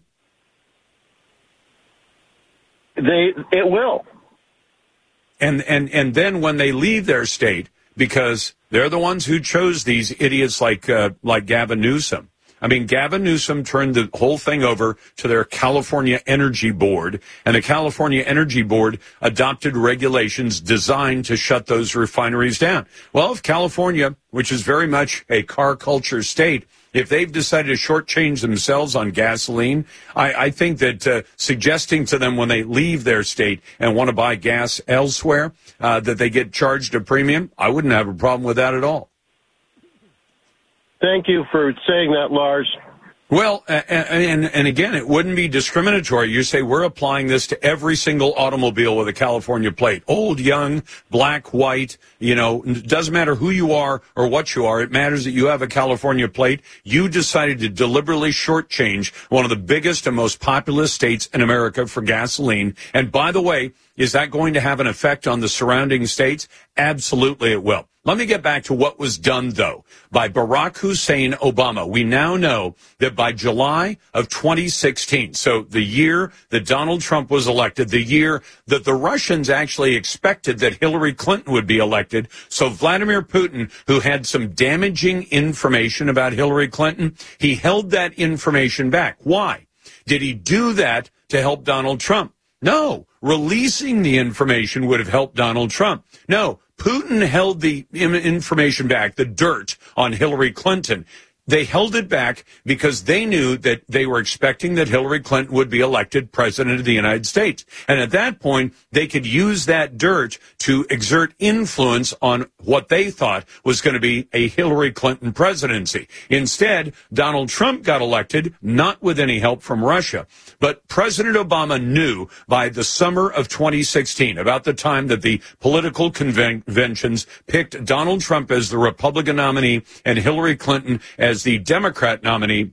It will. And then when they leave their state, because they're the ones who chose these idiots like Gavin Newsom. I mean, Gavin Newsom turned the whole thing over to their California Energy Board, and the California Energy Board adopted regulations designed to shut those refineries down. Well, if California, which is very much a car culture state, if they've decided to shortchange themselves on gasoline, I think that suggesting to them when they leave their state and want to buy gas elsewhere that they get charged a premium, I wouldn't have a problem with that at all. Thank you for saying that, Lars. Well, and again, it wouldn't be discriminatory. You say we're applying this to every single automobile with a California plate. Old, young, black, white, it doesn't matter who you are or what you are. It matters that you have a California plate. You decided to deliberately shortchange one of the biggest and most populous states in America for gasoline. And by the way, is that going to have an effect on the surrounding states? Absolutely it will. Let me get back to what was done, though, by Barack Hussein Obama. We now know that by July of 2016, so the year that Donald Trump was elected, the year that the Russians actually expected that Hillary Clinton would be elected, so Vladimir Putin, who had some damaging information about Hillary Clinton, he held that information back. Why? Did he do that to help Donald Trump. No, releasing the information would have helped Donald Trump. No, Putin held the information back, the dirt on Hillary Clinton. They held it back because they knew that they were expecting that Hillary Clinton would be elected president of the United States. And at that point, they could use that dirt to exert influence on what they thought was going to be a Hillary Clinton presidency. Instead, Donald Trump got elected, not with any help from Russia. But President Obama knew by the summer of 2016, about the time that the political conventions picked Donald Trump as the Republican nominee and Hillary Clinton as the Democrat nominee,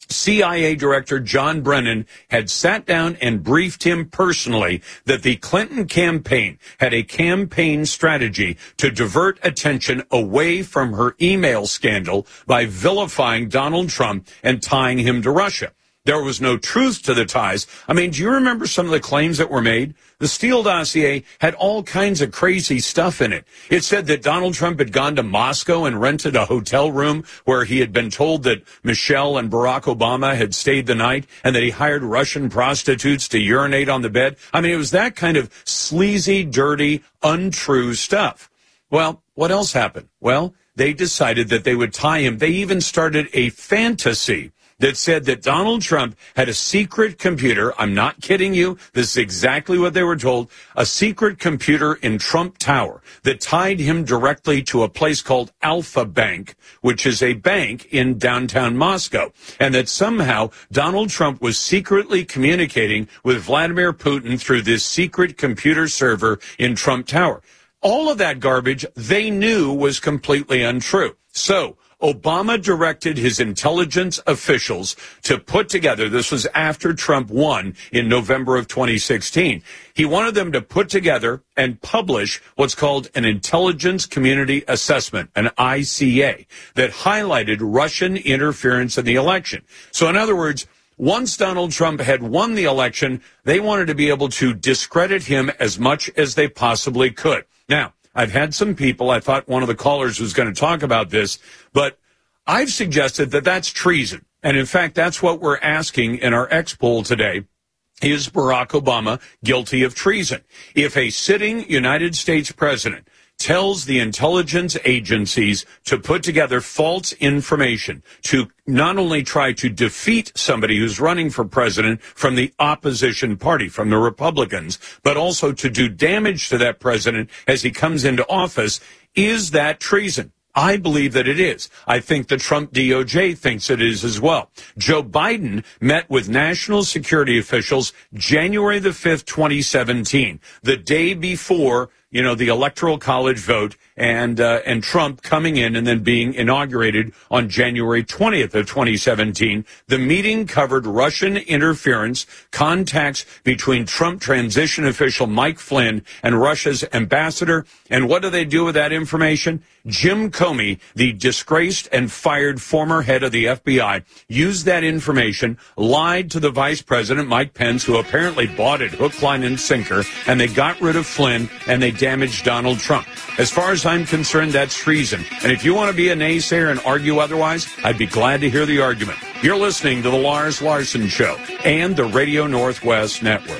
CIA Director John Brennan had sat down and briefed him personally that the Clinton campaign had a campaign strategy to divert attention away from her email scandal by vilifying Donald Trump and tying him to Russia. There was no truth to the ties. I mean, do you remember some of the claims that were made? The Steele dossier had all kinds of crazy stuff in it. It said that Donald Trump had gone to Moscow and rented a hotel room where he had been told that Michelle and Barack Obama had stayed the night and that he hired Russian prostitutes to urinate on the bed. I mean, it was that kind of sleazy, dirty, untrue stuff. Well, what else happened? Well, they decided that they would tie him. They even started a fantasy that said that Donald Trump had a secret computer. I'm not kidding you. This is exactly what they were told. A secret computer in Trump Tower that tied him directly to a place called Alpha Bank, which is a bank in downtown Moscow. And that somehow Donald Trump was secretly communicating with Vladimir Putin through this secret computer server in Trump Tower. All of that garbage they knew was completely untrue. So Obama directed his intelligence officials to put together, this was after Trump won in November of 2016, he wanted them to put together and publish what's called an Intelligence Community Assessment, an ICA, that highlighted Russian interference in the election. So in other words, once Donald Trump had won the election, they wanted to be able to discredit him as much as they possibly could. Now, I've had some people, I thought one of the callers was going to talk about this, but I've suggested that that's treason. And in fact, that's what we're asking in our X poll today. Is Barack Obama guilty of treason? If a sitting United States president tells the intelligence agencies to put together false information to not only try to defeat somebody who's running for president from the opposition party, from the Republicans, but also to do damage to that president as he comes into office, is that treason? I believe that it is. I think the Trump DOJ thinks it is as well. Joe Biden met with national security officials January the 5th, 2017, the day before, the Electoral College vote and Trump coming in and then being inaugurated on January 20th of 2017. The meeting covered Russian interference, contacts between Trump transition official Mike Flynn and Russia's ambassador. And what do they do with that information? Jim Comey, the disgraced and fired former head of the FBI, used that information, lied to the vice president, Mike Pence, who apparently bought it hook, line, and sinker, and they got rid of Flynn, and they damaged Donald Trump. As far as I'm concerned, that's treason. And if you want to be a naysayer and argue otherwise, I'd be glad to hear the argument. You're listening to The Lars Larson Show and the Radio Northwest Network.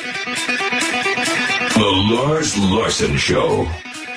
The Lars Larson Show.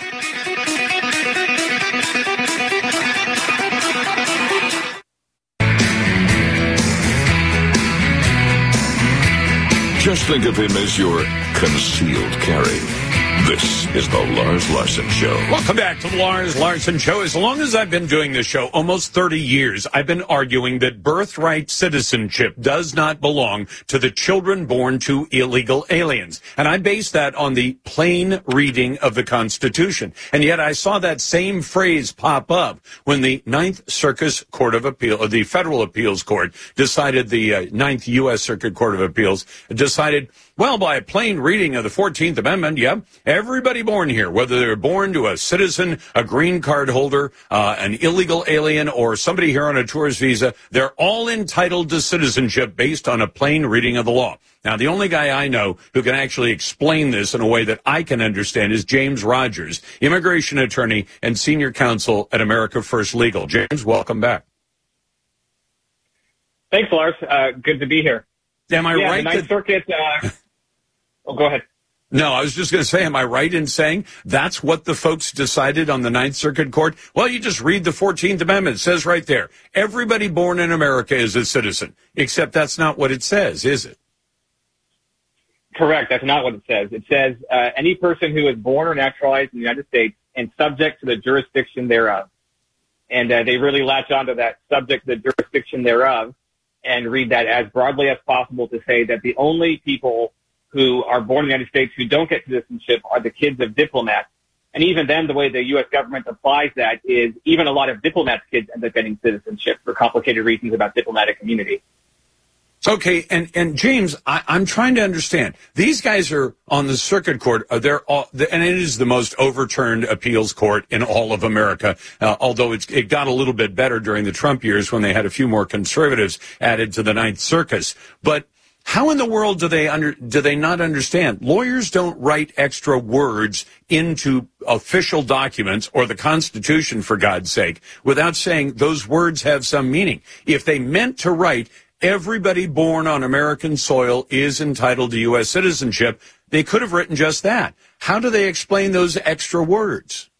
Just think of him as your concealed carry. This is the Lars Larson Show. Welcome back to the Lars Larson Show. As long as I've been doing this show, almost 30 years, I've been arguing that birthright citizenship does not belong to the children born to illegal aliens. And I base that on the plain reading of the Constitution. And yet I saw that same phrase pop up when the Ninth Circuit Court of Appeal, or the Federal Appeals Court, decided, the Ninth U.S. Circuit Court of Appeals decided, well, by a plain reading of the 14th Amendment, everybody born here, whether they're born to a citizen, a green card holder, an illegal alien, or somebody here on a tourist visa, they're all entitled to citizenship based on a plain reading of the law. Now, the only guy I know who can actually explain this in a way that I can understand is James Rogers, immigration attorney and senior counsel at America First Legal. James, welcome back. Thanks, Lars. Good to be here. Am I right? The Ninth Circuit. Go ahead. No, I was just going to say, am I right in saying that's what the folks decided on the Ninth Circuit Court? Well, you just read the 14th Amendment. It says right there, everybody born in America is a citizen, except that's not what it says, is it? Correct. That's not what it says. It says any person who is born or naturalized in the United States and subject to the jurisdiction thereof. And they really latch onto that subject to the jurisdiction thereof and read that as broadly as possible to say that the only people who are born in the United States who don't get citizenship are the kids of diplomats. And even then, the way the U.S. government applies that is even a lot of diplomats' kids end up getting citizenship for complicated reasons about diplomatic immunity. Okay, and James, I'm trying to understand. These guys are on the circuit court. They're all, and it is the most overturned appeals court in all of America. Although it got a little bit better during the Trump years when they had a few more conservatives added to the Ninth Circus. But how in the world do they not understand? Lawyers don't write extra words into official documents or the Constitution, for God's sake, without saying those words have some meaning. If they meant to write everybody born on American soil is entitled to U.S. citizenship, they could have written just that. How do they explain those extra words?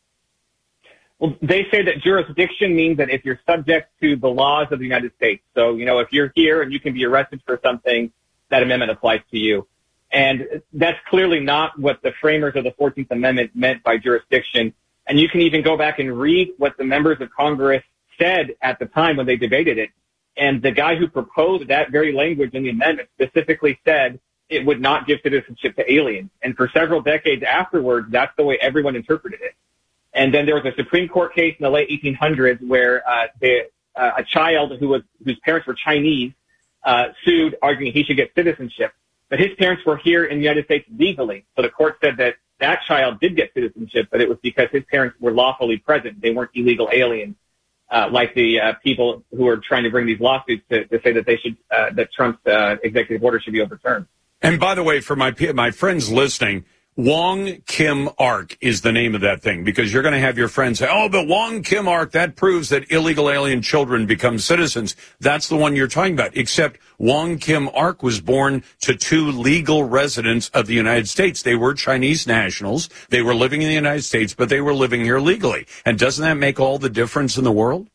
Well, they say that jurisdiction means that if you're subject to the laws of the United States. So, if you're here and you can be arrested for something, that amendment applies to you. And that's clearly not what the framers of the 14th Amendment meant by jurisdiction. And you can even go back and read what the members of Congress said at the time when they debated it. And the guy who proposed that very language in the amendment specifically said it would not give citizenship to aliens. And for several decades afterwards, that's the way everyone interpreted it. And then there was a Supreme Court case in the late 1800s where a child whose parents were Chinese sued, arguing he should get citizenship. But his parents were here in the United States legally. So the court said that child did get citizenship, but it was because his parents were lawfully present. They weren't illegal aliens, like the people who are trying to bring these lawsuits to say that they should that Trump's executive order should be overturned. And by the way, for my friends listening, Wong Kim Ark is the name of that thing, because you're going to have your friends say, oh, but Wong Kim Ark, that proves that illegal alien children become citizens. That's the one you're talking about, except Wong Kim Ark was born to two legal residents of the United States. They were Chinese nationals. They were living in the United States, but they were living here legally. And doesn't that make all the difference in the world?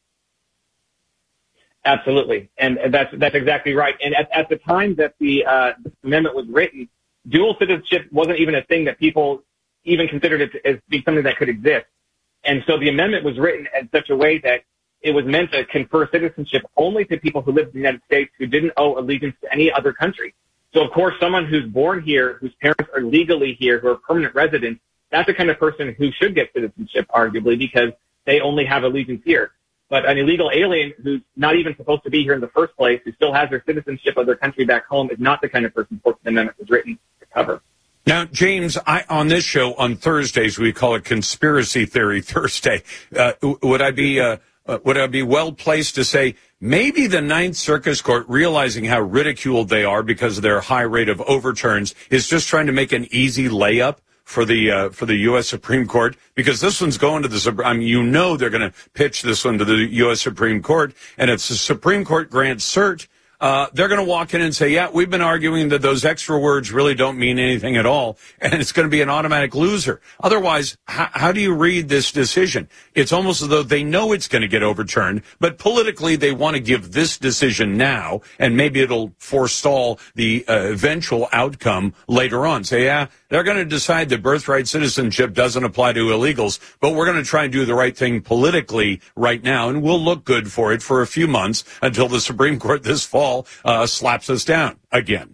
Absolutely. And that's exactly right. And at the time that the amendment was written, dual citizenship wasn't even a thing that people even considered it as being something that could exist. And so the amendment was written in such a way that it was meant to confer citizenship only to people who lived in the United States who didn't owe allegiance to any other country. So, of course, someone who's born here, whose parents are legally here, who are permanent residents, that's the kind of person who should get citizenship, arguably, because they only have allegiance here. But an illegal alien who's not even supposed to be here in the first place, who still has their citizenship of their country back home, is not the kind of person the 14th Amendment was written to cover. Now, James, on this show on Thursdays, we call it Conspiracy Theory Thursday. Would I be well placed to say maybe the Ninth Circus Court, realizing how ridiculed they are because of their high rate of overturns, is just trying to make an easy layup for the U.S. Supreme Court, because this one's going to the they're going to pitch this one to the U.S. Supreme Court, and if the Supreme Court grants cert, they're going to walk in and say, yeah, we've been arguing that those extra words really don't mean anything at all, and it's going to be an automatic loser. Otherwise, how do you read this decision? It's almost as though they know it's going to get overturned, but politically they want to give this decision now, and maybe it'll forestall the eventual outcome later on. Say, yeah, they're going to decide that birthright citizenship doesn't apply to illegals, but we're going to try and do the right thing politically right now, and we'll look good for it for a few months until the Supreme Court this fall slaps us down again.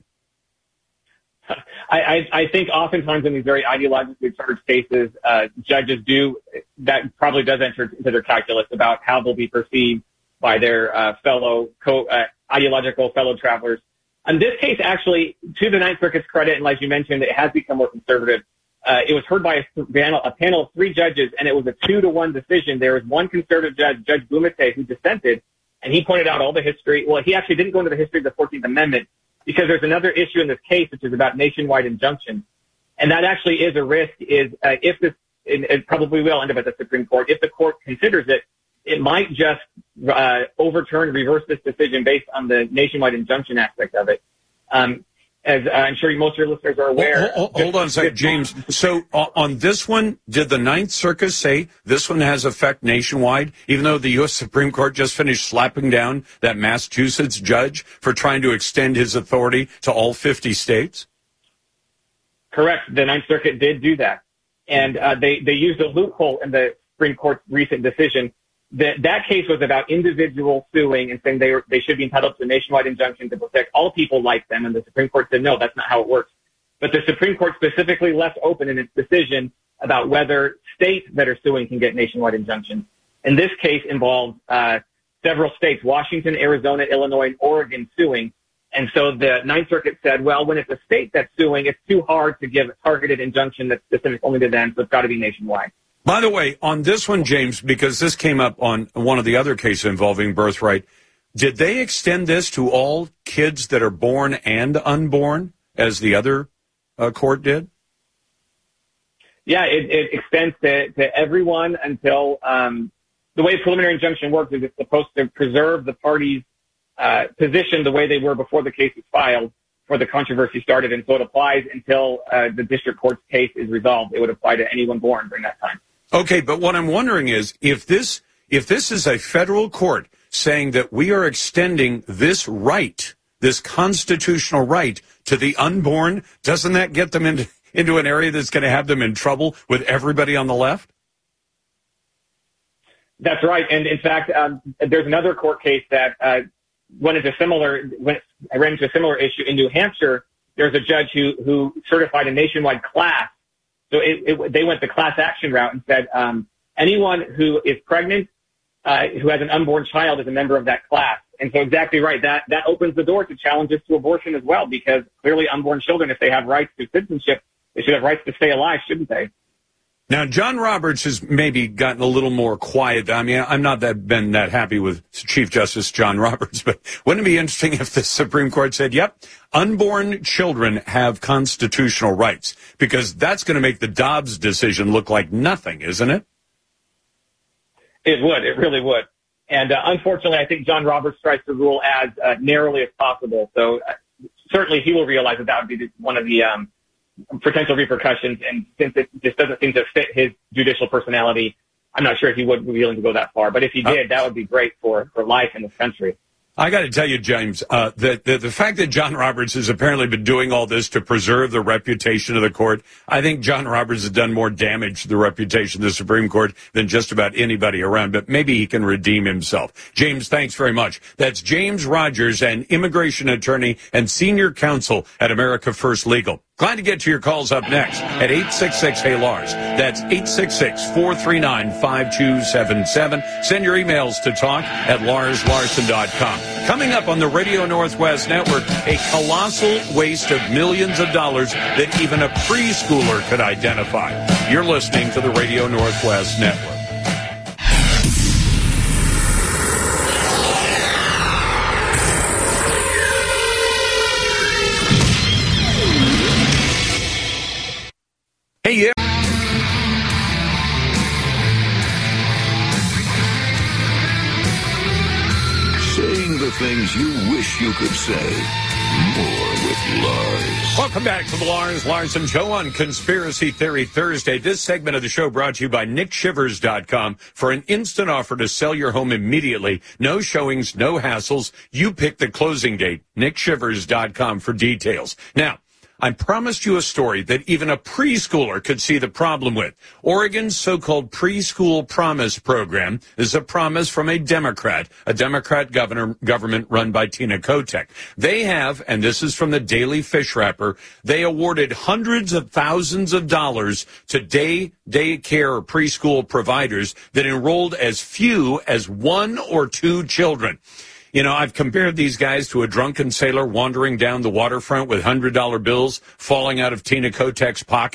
I think oftentimes in these very ideologically charged cases, judges that probably does enter into their calculus about how they'll be perceived by their ideological fellow travelers. In this case, actually, to the Ninth Circuit's credit, and as you mentioned, it has become more conservative. It was heard by a panel of 3 judges, and it was a 2-1 decision. There was one conservative judge, Judge Bumate, who dissented, and he pointed out all the history. Well, he actually didn't go into the history of the 14th Amendment, because there's another issue in this case, which is about nationwide injunctions. And that actually is a risk, if this, it probably will end up at the Supreme Court. If the court considers it, it might just reverse this decision based on the nationwide injunction aspect of it. As I'm sure most of your listeners are aware. Hold on a second, James. So on this one, did the Ninth Circuit say this one has effect nationwide, even though the U.S. Supreme Court just finished slapping down that Massachusetts judge for trying to extend his authority to all 50 states? Correct. The Ninth Circuit did do that. And they used a loophole in the Supreme Court's recent decision. That case was about individuals suing and saying they should be entitled to a nationwide injunction to protect all people like them. And the Supreme Court said, no, that's not how it works. But the Supreme Court specifically left open in its decision about whether states that are suing can get nationwide injunctions. And this case involved several states, Washington, Arizona, Illinois, and Oregon suing. And so the Ninth Circuit said, well, when it's a state that's suing, it's too hard to give a targeted injunction that's specific only to them, so it's got to be nationwide. By the way, on this one, James, because this came up on one of the other cases involving birthright, did they extend this to all kids that are born and unborn, as the other court did? Yeah, it extends to everyone until the way preliminary injunction works is it's supposed to preserve the parties' position the way they were before the case was filed, before the controversy started, and so it applies until the district court's case is resolved. It would apply to anyone born during that time. Okay, but what I'm wondering is if this is a federal court saying that we are extending this right, this constitutional right to the unborn, doesn't that get them into an area that's going to have them in trouble with everybody on the left? That's right. And in fact, there's another court case that I ran into a similar issue in New Hampshire. There's a judge who certified a nationwide class. So they went the class action route and said anyone who is pregnant, who has an unborn child, is a member of that class. And so exactly right. That opens the door to challenges to abortion as well, because clearly unborn children, if they have rights to citizenship, they should have rights to stay alive, shouldn't they? Now, John Roberts has maybe gotten a little more quiet. I mean, I'm not been that happy with Chief Justice John Roberts, but wouldn't it be interesting if the Supreme Court said, yep, unborn children have constitutional rights? Because that's going to make the Dobbs decision look like nothing, isn't it? It would. It really would. And unfortunately, I think John Roberts tries to rule as narrowly as possible. So certainly he will realize that would be one of the potential repercussions, and since it just doesn't seem to fit his judicial personality, I'm not sure if he would be willing to go that far. But if he did, that would be great for life in this country. I got to tell you, James, that the fact that John Roberts has apparently been doing all this to preserve the reputation of the court, I think John Roberts has done more damage to the reputation of the Supreme Court than just about anybody around, but maybe he can redeem himself. James, thanks very much. That's James Rogers, an immigration attorney and senior counsel at America First Legal. Glad to get to your calls up next at 866-HEY-LARS. That's 866-439-5277. Send your emails to talk@LarsLarson.com. Coming up on the Radio Northwest Network, a colossal waste of millions of dollars that even a preschooler could identify. You're listening to the Radio Northwest Network. Hey, yeah. Saying the things you wish you could say. More with Lars. Welcome back to the Lars Larson Show on Conspiracy Theory Thursday. This segment of the show brought to you by NickShivers.com. For an instant offer to sell your home immediately. No showings, no hassles. You pick the closing date. NickShivers.com for details. Now, I promised you a story that even a preschooler could see the problem with. Oregon's so-called preschool promise program is a promise from a Democrat government run by Tina Kotek. They have, and this is from the Daily Fish Wrapper, they awarded hundreds of thousands of dollars to daycare or preschool providers that enrolled as few as 1 or 2 children. You know, I've compared these guys to a drunken sailor wandering down the waterfront with $100 bills falling out of Tina Kotek's pocket.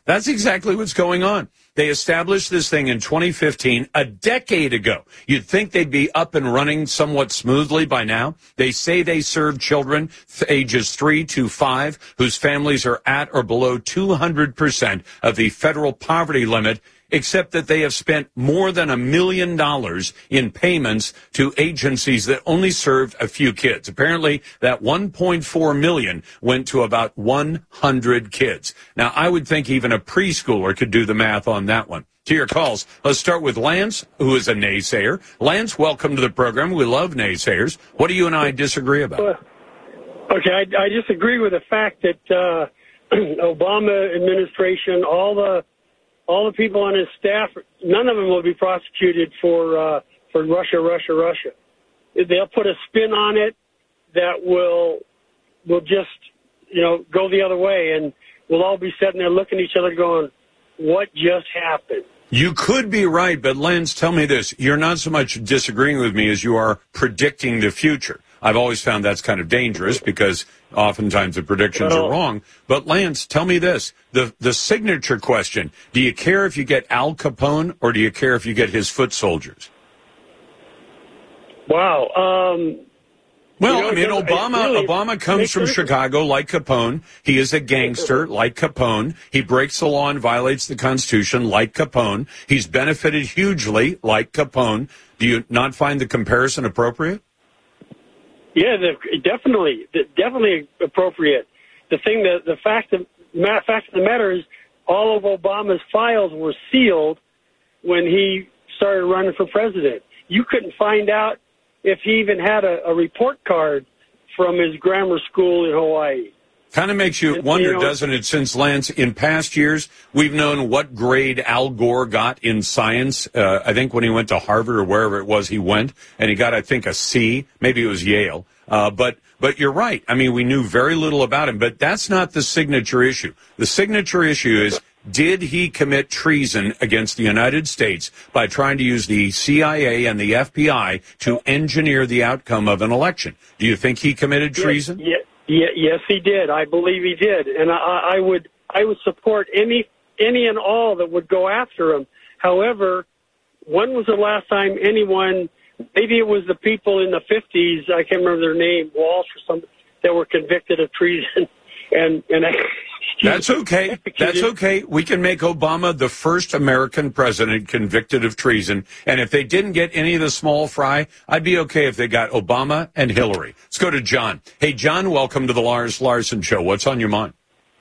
That's exactly what's going on. They established this thing in 2015, a decade ago. You'd think they'd be up and running somewhat smoothly by now. They say they serve children ages 3 to 5 whose families are at or below 200% of the federal poverty limit, except that they have spent more than $1 million in payments to agencies that only served a few kids. Apparently, that $1.4 million went to about 100 kids. Now, I would think even a preschooler could do the math on that one. To your calls, let's start with Lance, who is a naysayer. Lance, welcome to the program. We love naysayers. What do you and I disagree about? Okay, I disagree with the fact that Obama administration, all the people on his staff, none of them will be prosecuted for Russia. They'll put a spin on it that will just, go the other way, and we'll all be sitting there looking at each other going, what just happened? You could be right, but Lance, tell me this. You're not so much disagreeing with me as you are predicting the future. I've always found that's kind of dangerous because oftentimes the predictions are wrong. But Lance, tell me this, the signature question, do you care if you get Al Capone or do you care if you get his foot soldiers? Wow. Obama comes from Chicago like Capone. He is a gangster like Capone. He breaks the law and violates the Constitution like Capone. He's benefited hugely like Capone. Do you not find the comparison appropriate? Yeah, definitely appropriate. The fact of the matter is, all of Obama's files were sealed when he started running for president. You couldn't find out if he even had a report card from his grammar school in Hawaii. Kind of makes you wonder, doesn't it, since, Lance, in past years, we've known what grade Al Gore got in science. I think when he went to Harvard or wherever it was he went, and he got, I think, a C. Maybe it was Yale. But you're right. I mean, we knew very little about him, but that's not the signature issue. The signature issue is, did he commit treason against the United States by trying to use the CIA and the FBI to engineer the outcome of an election? Do you think he committed treason? Yes, he did. I believe he did, and I would support any and all that would go after him. However, when was the last time anyone? Maybe it was the people in the 50s. I can't remember their name, Walsh or something, that were convicted of treason. And that's okay. That's okay. We can make Obama the first American president convicted of treason. And if they didn't get any of the small fry, I'd be okay if they got Obama and Hillary. Let's go to John. Hey, John, welcome to the Lars Larson Show. What's on your mind?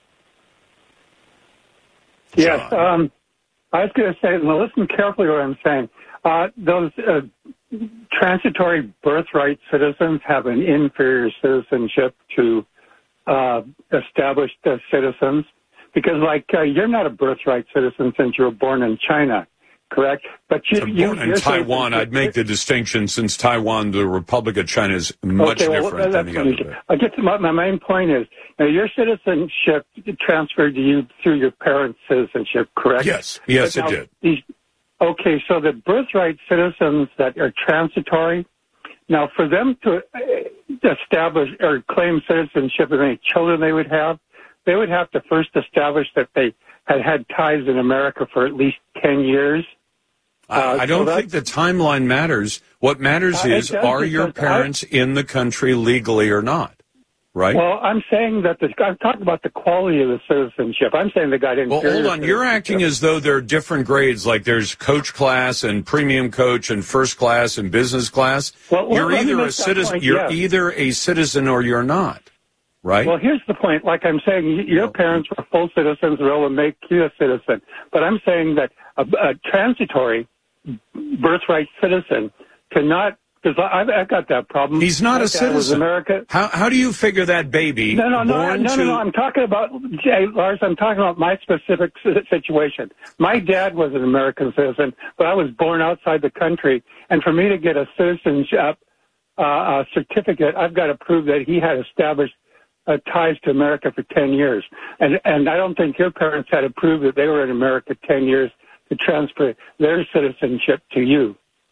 Yes. I was going to say, now listen carefully to what I'm saying. Those transitory birthright citizens have an inferior citizenship to established citizens, because you're not a birthright citizen since you were born in China, correct? But born in Taiwan. I'd make the distinction, since Taiwan, the Republic of China, is much different than the other. I guess my main point is, your citizenship transferred to you through your parents' citizenship, correct? Yes, it did. Okay, so the birthright citizens that are transitory, now for them to establish or claim citizenship of any children they would have to first establish that they had ties in America for at least 10 years. I don't think the timeline matters. What matters is, are your parents in the country legally or not? Right? Well, I'm saying that I'm talking about the quality of the citizenship. I'm saying the guy didn't. Well, hold on. You're acting as though there are different grades, like there's coach class and premium coach and first class and business class. Well, you're either a citizen. You're either a citizen or you're not. Right? Well, here's the point. Like I'm saying, your parents were full citizens. They're able to make you a citizen. But I'm saying that a transitory birthright citizen cannot. Because I've got that problem. He's not a citizen. America. How do you figure that baby? No. I'm talking about, Lars. I'm talking about my specific situation. My dad was an American citizen, but I was born outside the country, and for me to get a citizenship certificate, I've got to prove that he had established ties to America for 10 years, and I don't think your parents had to prove that they were in America 10 years to transfer their citizenship to you.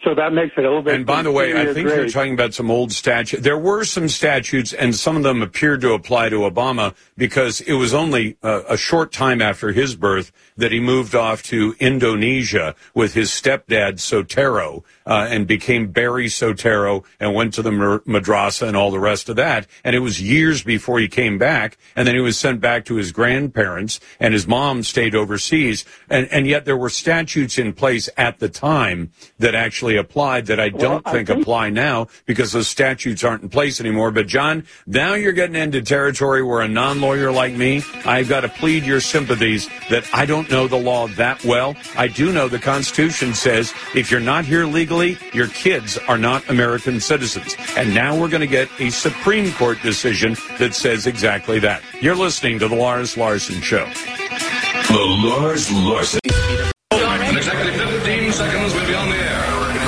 So that makes it a little bit. And by the way, I think you're talking about some old statutes. There were some statutes, and some of them appeared to apply to Obama because it was only a short time after his birth that he moved off to Indonesia with his stepdad, Sotero, and became Barry Sotero and went to the madrasa and all the rest of that. And it was years before he came back, and then he was sent back to his grandparents, and his mom stayed overseas. And yet there were statutes in place at the time that actually applied that I don't think apply now because those statutes aren't in place anymore. But, John, now you're getting into territory where a non-lawyer like me, I've got to plead your sympathies that I don't know the law that well. I do know the Constitution says if you're not here legally, your kids are not American citizens. And now we're going to get a Supreme Court decision that says exactly that. You're listening to The Lars Larson Show. The Lars Larson. In exactly 15 seconds, we'll be on the air.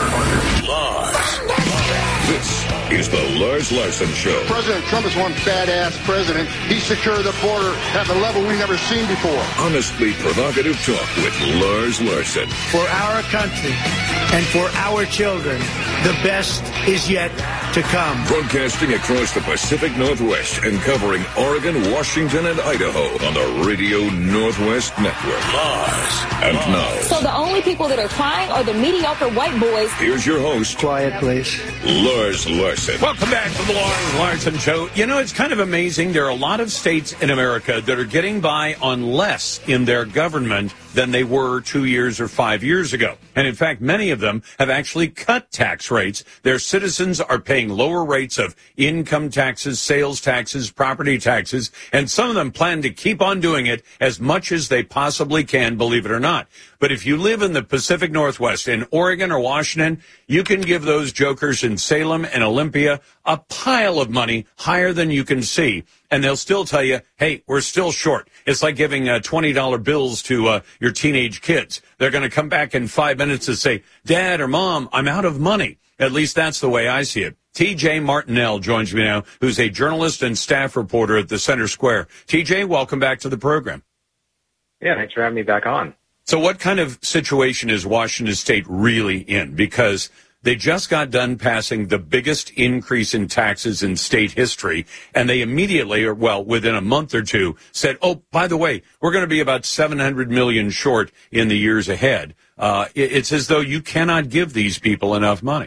Lars. This is the Lars Larson Show. President Trump is one badass president. He secured the border at a level we've never seen before. Honestly provocative talk with Lars Larson. For our country and for our children, the best is yet to come. Broadcasting across the Pacific Northwest and covering Oregon, Washington, and Idaho on the Radio Northwest Network. Lars. And now. So the only people that are crying are the mediocre white boys. Here's your host. Quiet, please. Lars Larson. Welcome back to the Lars Larson Show. You know, it's kind of amazing. There are a lot of states in America that are getting by on less in their government than they were 2 years or 5 years ago. And in fact, many of them have actually cut tax rates. Their citizens are paying lower rates of income taxes, sales taxes, property taxes, and some of them plan to keep on doing it as much as they possibly can, believe it or not. But if you live in the Pacific Northwest, in Oregon or Washington, you can give those jokers in Salem and Olympia a pile of money higher than you can see. And they'll still tell you, hey, we're still short. It's like giving $20 bills to your teenage kids. They're going to come back in 5 minutes and say, Dad or Mom, I'm out of money. At least that's the way I see it. TJ Martinell joins me now, who's a journalist and staff reporter at the Center Square. TJ, welcome back to the program. Yeah, thanks for having me back on. So what kind of situation is Washington State really in? Because they just got done passing the biggest increase in taxes in state history, and they immediately, or well, within a month or two, said, oh, by the way, we're going to be about $700 million short in the years ahead. It's as though you cannot give these people enough money.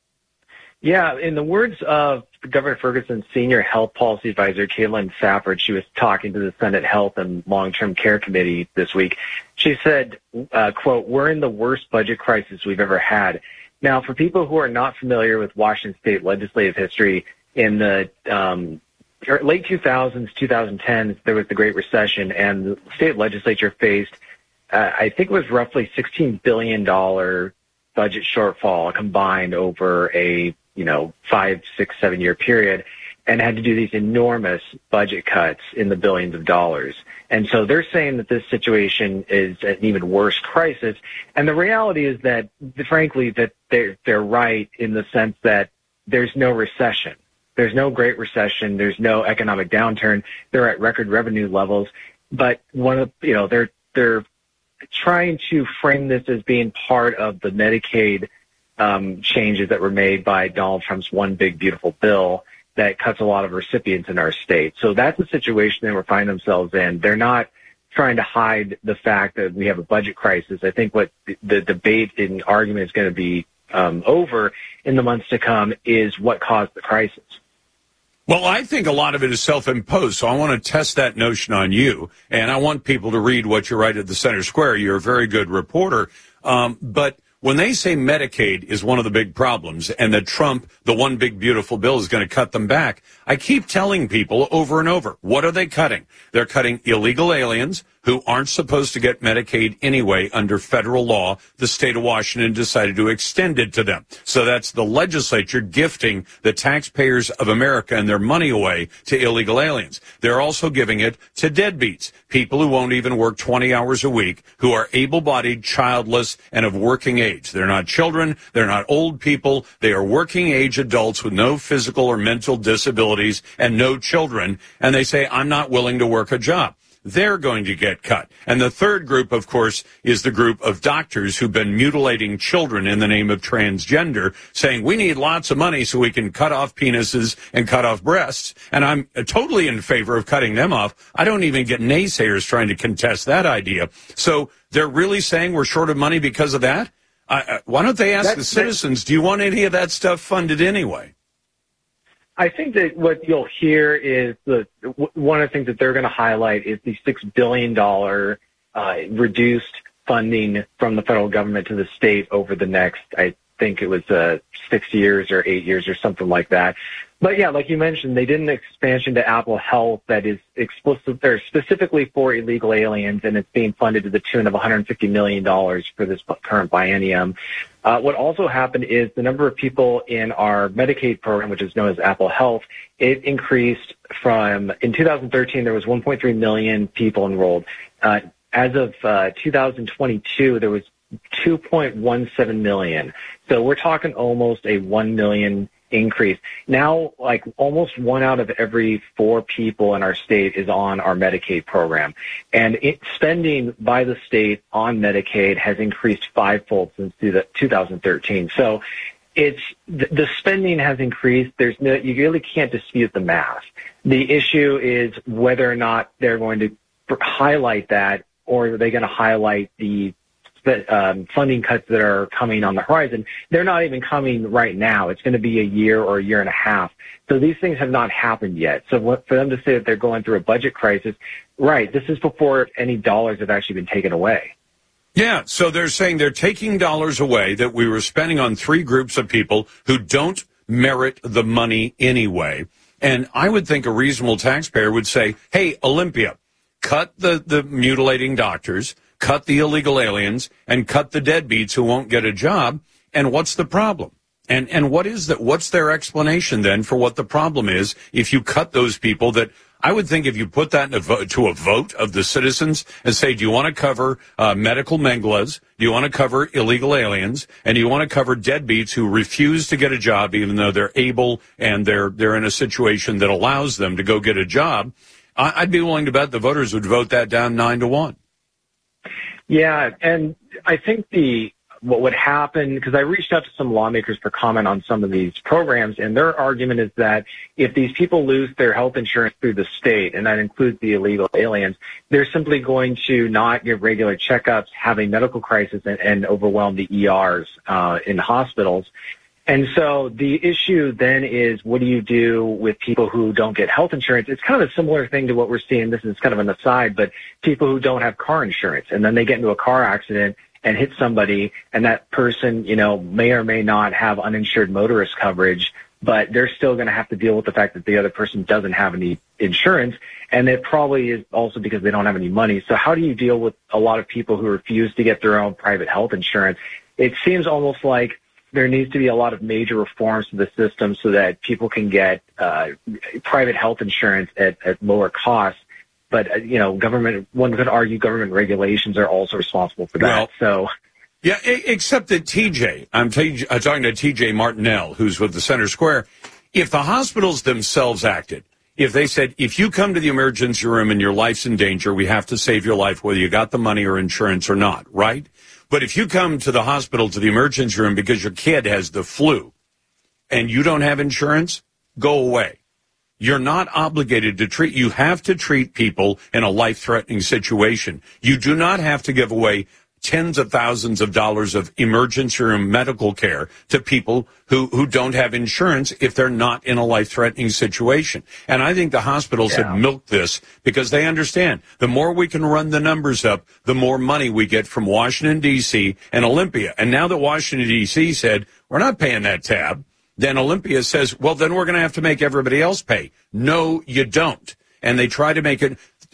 Yeah, in the words of Governor Ferguson's senior health policy advisor, Caitlin Safford, she was talking to the Senate Health and Long-Term Care Committee this week. She said, quote, we're in the worst budget crisis we've ever had. Now, for people who are not familiar with Washington State legislative history, in the late 2000s, 2010s, there was the Great Recession, and the state legislature faced, I think it was roughly $16 billion budget shortfall combined over a 5, 6, 7 year period, and had to do these enormous budget cuts in the billions of dollars. And so they're saying that this situation is an even worse crisis. And the reality is that, frankly, that they're right in the sense that there's no recession. There's no Great Recession. There's no economic downturn. They're at record revenue levels. But they're trying to frame this as being part of the Medicaid changes that were made by Donald Trump's One Big Beautiful Bill that cuts a lot of recipients in our state. So that's the situation that we're finding themselves in. They're not trying to hide the fact that we have a budget crisis. I think what the debate and argument is going to be over in the months to come is what caused the crisis. Well, I think a lot of it is self-imposed, so I want to test that notion on you, and I want people to read what you write at the Center Square. You're a very good reporter, but when they say Medicaid is one of the big problems and that Trump, the One Big Beautiful Bill, is going to cut them back, I keep telling people over and over, what are they cutting? They're cutting illegal aliens who aren't supposed to get Medicaid anyway under federal law. The state of Washington decided to extend it to them. So that's the legislature gifting the taxpayers of America and their money away to illegal aliens. They're also giving it to deadbeats, people who won't even work 20 hours a week, who are able-bodied, childless, and of working age. They're not children. They're not old people. They are working-age adults with no physical or mental disabilities and no children. And they say, I'm not willing to work a job. they're going to get cut. And the third group, of course, is the group of doctors who've been mutilating children in the name of transgender, saying we need lots of money so we can cut off penises and cut off breasts. And I'm totally in favor of cutting them off. I don't even get naysayers trying to contest that idea. So they're really saying we're short of money because of that? Why don't they ask the citizens, do you want any of that stuff funded anyway? I think that what you'll hear is one of the things that they're going to highlight is the $6 billion reduced funding from the federal government to the state over the next, I think it was 6 years or 8 years or something like that. But yeah, like you mentioned, they did an expansion to Apple Health that is explicit or specifically for illegal aliens, and it's being funded to the tune of $150 million for this current biennium. What also happened is the number of people in our Medicaid program, which is known as Apple Health, it increased from, in 2013, there was 1.3 million people enrolled. As of 2022, there was 2.17 million. So we're talking almost a 1 million increase. Now, like almost 1 out of every 4 people in our state is on our Medicaid program. And spending by the state on Medicaid has increased 5-fold since 2013. So it's the spending has increased. You really can't dispute the math. The issue is whether or not they're going to highlight that, or are they going to highlight the funding cuts that are coming on the horizon. They're not even coming right now. It's going to be a year or a year and a half. So these things have not happened yet. So for them to say that they're going through a budget crisis, right, this is before any dollars have actually been taken away. Yeah, so they're saying they're taking dollars away that we were spending on 3 groups of people who don't merit the money anyway. And I would think a reasonable taxpayer would say, hey, Olympia, cut the mutilating doctors, cut the illegal aliens, and cut the deadbeats who won't get a job. And what's the problem? And what is that? What's their explanation then for what the problem is if you cut those people that I would think if you put that to a vote of the citizens and say, do you want to cover medical menglas? Do you want to cover illegal aliens? And do you want to cover deadbeats who refuse to get a job even though they're able and they're in a situation that allows them to go get a job? I'd be willing to bet the voters would vote that down 9-1. Yeah, and I think what would happen, because I reached out to some lawmakers for comment on some of these programs, and their argument is that if these people lose their health insurance through the state, and that includes the illegal aliens, they're simply going to not get regular checkups, have a medical crisis, and overwhelm the ERs in hospitals. And so the issue then is, what do you do with people who don't get health insurance? It's kind of a similar thing to what we're seeing. This is kind of an aside, but people who don't have car insurance, and then they get into a car accident and hit somebody, and that person, may or may not have uninsured motorist coverage, but they're still going to have to deal with the fact that the other person doesn't have any insurance, and it probably is also because they don't have any money. So how do you deal with a lot of people who refuse to get their own private health insurance? It seems almost like there needs to be a lot of major reforms to the system so that people can get private health insurance at lower costs. But, one could argue government regulations are also responsible for that. Yeah, except that I'm talking to TJ Martinell, who's with the Center Square. If the hospitals themselves acted, if they said, if you come to the emergency room and your life's in danger, we have to save your life whether you got the money or insurance or not, right? But if you come to the hospital, to the emergency room because your kid has the flu and you don't have insurance, go away. You're not obligated to treat. You have to treat people in a life-threatening situation. You do not have to give away tens of thousands of dollars of emergency room medical care to people who don't have insurance if they're not in a life-threatening situation. And I think the hospitals have milked this because they understand the more we can run the numbers up, the more money we get from Washington, D.C. and Olympia. And now that Washington, D.C. said, we're not paying that tab, then Olympia says, well, then we're going to have to make everybody else pay. No, you don't. And they try to make it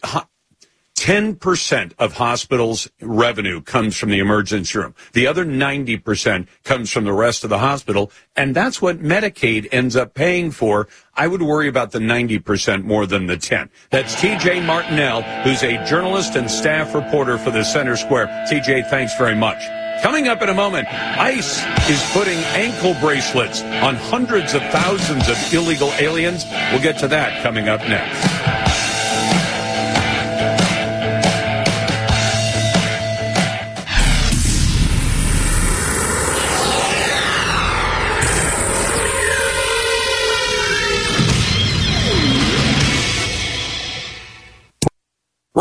10% of hospitals' revenue comes from the emergency room. The other 90% comes from the rest of the hospital, and that's what Medicaid ends up paying for. I would worry about the 90% more than the 10. That's TJ Martinell, who's a journalist and staff reporter for the Center Square. TJ, thanks very much. Coming up in a moment, ICE is putting ankle bracelets on hundreds of thousands of illegal aliens. We'll get to that coming up next.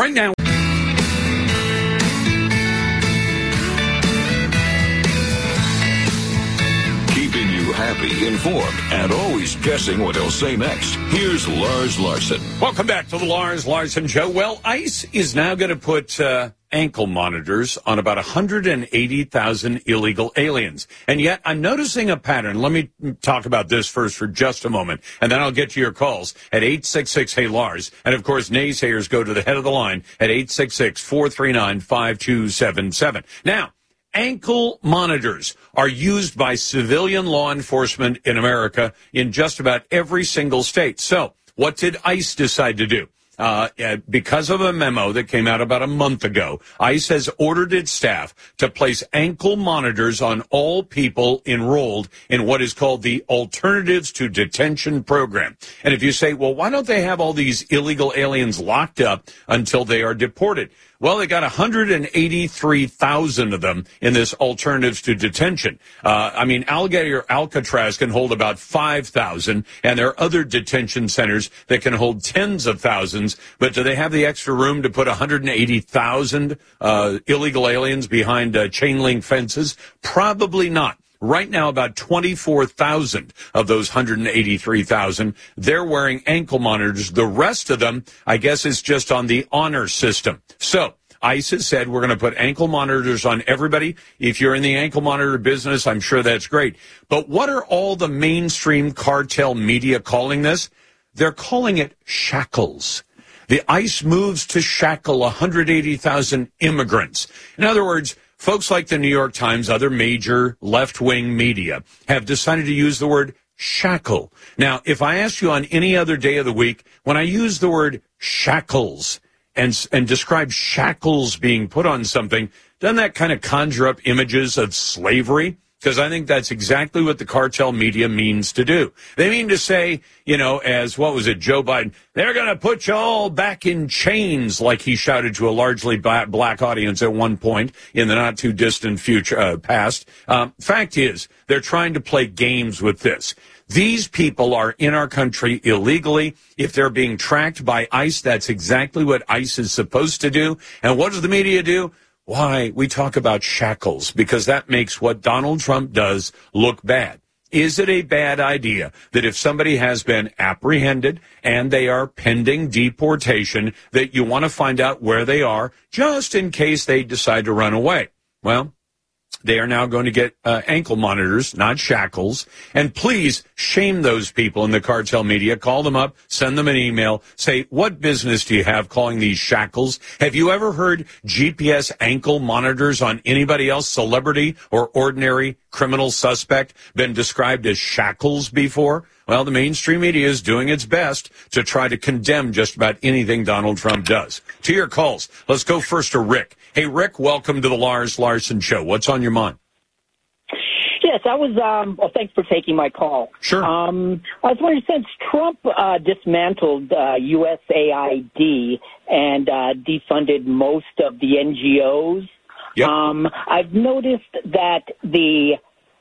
Right now, keeping you happy, informed, and always guessing what he'll say next. Here's Lars Larson. welcome back to the Lars Larson Show. Well, ICE is now going to put ankle monitors on about 180,000 illegal aliens. And yet I'm noticing a pattern. Let me talk about this first for just a moment, and then I'll get to your calls at 866-HEY-LARS. And, of course, naysayers go to the head of the line at 866-439-5277. Now, ankle monitors are used by civilian law enforcement in America in just about every single state. So what did ICE decide to do? Because of a memo that came out about a month ago, ICE has ordered its staff to place ankle monitors on all people enrolled in what is called the Alternatives to Detention program. And if you say, well, why don't they have all these illegal aliens locked up until they are deported? Well, they got 183,000 of them in this Alternatives to Detention. Alligator Alcatraz can hold about 5,000, and there are other detention centers that can hold tens of thousands. But do they have the extra room to put 180,000 illegal aliens behind chain link fences? Probably not. Right now, about 24,000 of those 183,000, they're wearing ankle monitors. The rest of them, I guess, is just on the honor system. So ICE has said we're going to put ankle monitors on everybody. If you're in the ankle monitor business, I'm sure that's great. But what are all the mainstream cartel media calling this? They're calling it shackles. The ICE moves to shackle 180,000 immigrants. In other words, folks like the New York Times, other major left-wing media, have decided to use the word shackle. Now, if I asked you on any other day of the week, when I use the word shackles and describe shackles being put on something, doesn't that kind of conjure up images of slavery? Because I think that's exactly what the cartel media means to do. They mean to say, as, Joe Biden, they're going to put you all back in chains, like he shouted to a largely black audience at one point in the not-too-distant future past. Fact is, they're trying to play games with this. These people are in our country illegally. If they're being tracked by ICE, that's exactly what ICE is supposed to do. And what does the media do? Why we talk about shackles, because that makes what Donald Trump does look bad. Is it a bad idea that if somebody has been apprehended and they are pending deportation, that you want to find out where they are just in case they decide to run away? Well, they are now going to get ankle monitors, not shackles. And please shame those people in the cartel media. Call them up, send them an email, say, what business do you have calling these shackles? Have you ever heard GPS ankle monitors on anybody else, celebrity or ordinary criminal suspect, been described as shackles before? Well, the mainstream media is doing its best to try to condemn just about anything Donald Trump does. To your calls, let's go first to Rick. Hey, Rick, welcome to the Lars Larson Show. What's on your mind? Yes, I was, thanks for taking my call. Sure. I was wondering, since Trump dismantled USAID and defunded most of the NGOs, yep. I've noticed that the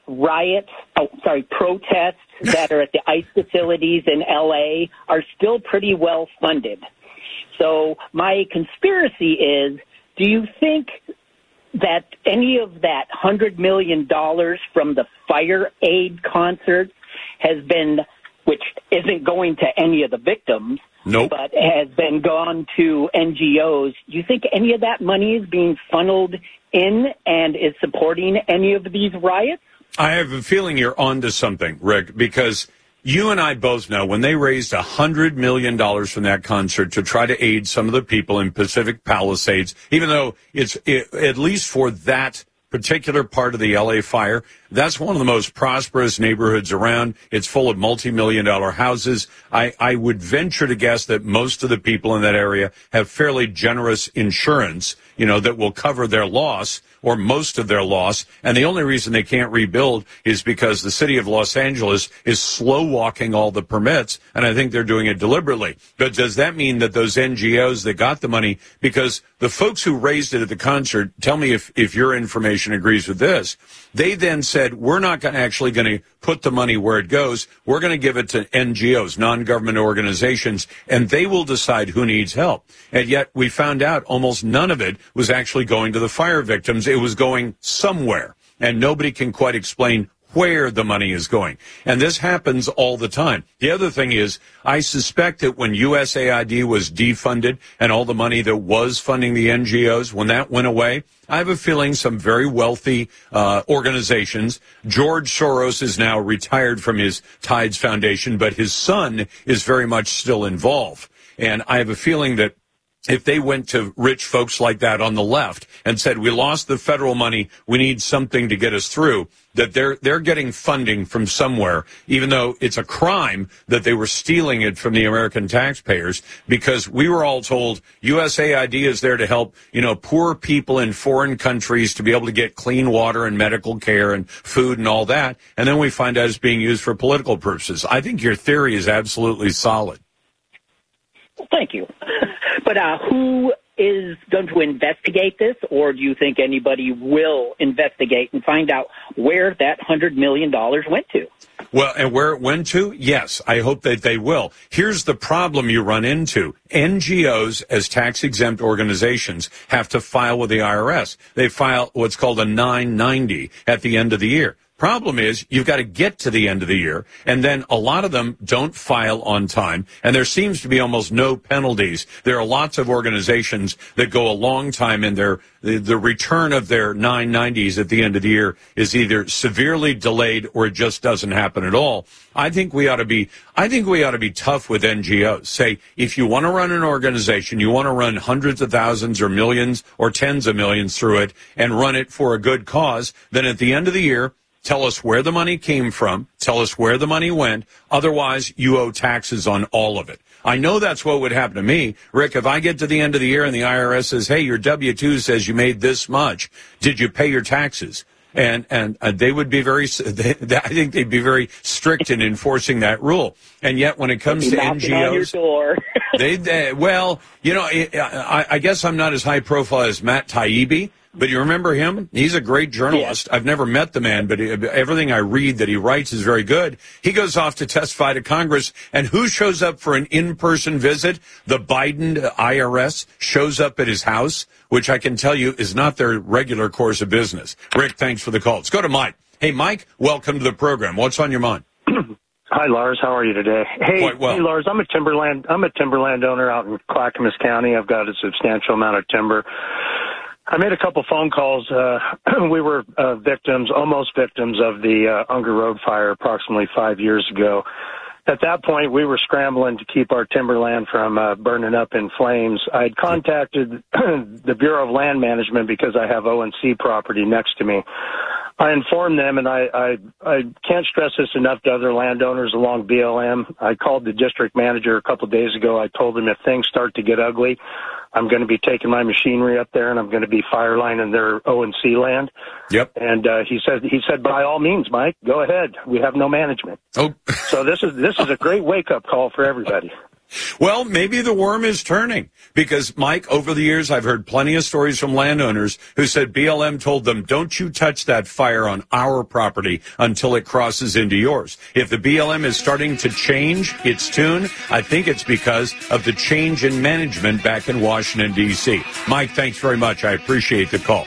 protests that are at the ICE facilities in L.A. are still pretty well funded. So my conspiracy is, do you think that any of that $100 million from the Fire Aid concert has been, which isn't going to any of the victims, nope, but has been gone to NGOs, do you think any of that money is being funneled in and is supporting any of these riots? I have a feeling you're onto something, Rick, because you and I both know when they raised $100 million from that concert to try to aid some of the people in Pacific Palisades, even though at least for that particular part of the LA fire, that's one of the most prosperous neighborhoods around. It's full of multi-million-dollar houses. I would venture to guess that most of the people in that area have fairly generous insurance, that will cover their loss or most of their loss. And the only reason they can't rebuild is because the city of Los Angeles is slow walking all the permits. And I think they're doing it deliberately. But does that mean that those NGOs that got the money, because the folks who raised it at the concert, tell me if your information administration agrees with this. They then said, we're not actually going to put the money where it goes. We're going to give it to NGOs, non-government organizations, and they will decide who needs help. And yet we found out almost none of it was actually going to the fire victims. It was going somewhere, and nobody can quite explain where the money is going. And this happens all the time. The other thing is, I suspect that when USAID was defunded and all the money that was funding the NGOs, when that went away, I have a feeling some very wealthy organizations, George Soros is now retired from his Tides Foundation, but his son is very much still involved. And I have a feeling that if they went to rich folks like that on the left and said, we lost the federal money, we need something to get us through, that they're getting funding from somewhere, even though it's a crime that they were stealing it from the American taxpayers, because we were all told USAID is there to help, poor people in foreign countries to be able to get clean water and medical care and food and all that. And then we find out it's being used for political purposes. I think your theory is absolutely solid. Well, thank you. But who is going to investigate this, or do you think anybody will investigate and find out where that $100 million went to? Well, and where it went to? Yes, I hope that they will. Here's the problem you run into. NGOs, as tax-exempt organizations, have to file with the IRS. They file what's called a 990 at the end of the year. Problem is, you've got to get to the end of the year, and then a lot of them don't file on time, and there seems to be almost no penalties. There are lots of organizations that go a long time, and the return of their 990s at the end of the year is either severely delayed or it just doesn't happen at all. I think we ought to be tough with NGOs. Say, if you want to run an organization, you want to run hundreds of thousands or millions or tens of millions through it and run it for a good cause, then at the end of the year, tell us where the money came from. Tell us where the money went. Otherwise, you owe taxes on all of it. I know that's what would happen to me. Rick, if I get to the end of the year and the IRS says, hey, your W-2 says you made this much, did you pay your taxes? And they would be I think they'd be very strict in enforcing that rule. And yet when it comes to NGOs, on your door. I guess I'm not as high profile as Matt Taibbi. But you remember him? He's a great journalist. I've never met the man, but everything I read that he writes is very good. He goes off to testify to Congress, and who shows up for an in-person visit? The Biden IRS shows up at his house, which I can tell you is not their regular course of business. Rick, thanks for the call. Let's go to Mike. Hey, Mike, welcome to the program. What's on your mind? Hi, Lars. How are you today? Quite well. Hey, Lars. I'm a timberland owner out in Clackamas County. I've got a substantial amount of timber. I made a couple phone calls. We were almost victims of the Unger Road fire approximately 5 years ago. At that point, we were scrambling to keep our timberland from burning up in flames. I had contacted the Bureau of Land Management because I have O&C property next to me. I informed them, and I can't stress this enough to other landowners along BLM. I called the district manager a couple of days ago. I told him if things start to get ugly, I'm going to be taking my machinery up there, and I'm going to be firelining their O&C land. Yep. And he said, by all means, Mike, go ahead. We have no management. Oh. So this is a great wake-up call for everybody. Well, maybe the worm is turning because, Mike, over the years, I've heard plenty of stories from landowners who said BLM told them, don't you touch that fire on our property until it crosses into yours. If the BLM is starting to change its tune, I think it's because of the change in management back in Washington, D.C. Mike, thanks very much. I appreciate the call.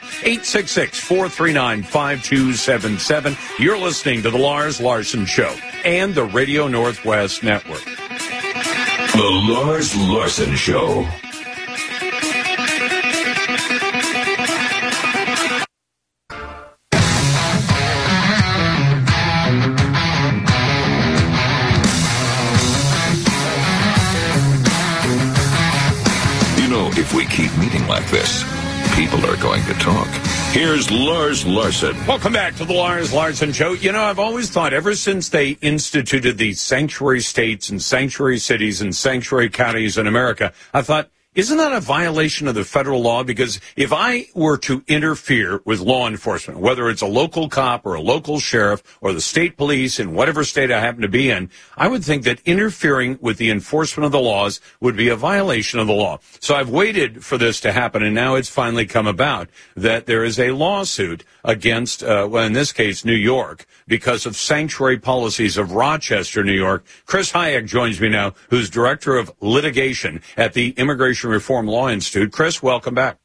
866-439-5277. You're listening to The Lars Larson Show and the Radio Northwest Network. The Lars Larson Show. You know, if we keep meeting like this, people are going to talk. Here's Lars Larson. Welcome back to the Lars Larson Show. You know, I've always thought ever since they instituted the sanctuary states and sanctuary cities and sanctuary counties in America, I thought, isn't that a violation of the federal law? Because if I were to interfere with law enforcement, whether it's a local cop or a local sheriff or the state police in whatever state I happen to be in, I would think that interfering with the enforcement of the laws would be a violation of the law. So I've waited for this to happen, and now it's finally come about that there is a lawsuit against, well, in this case, New York, because of sanctuary policies of Rochester, New York. Chris Hayek joins me now, who's Director of Litigation at the Immigration Reform Law Institute. Chris, welcome back.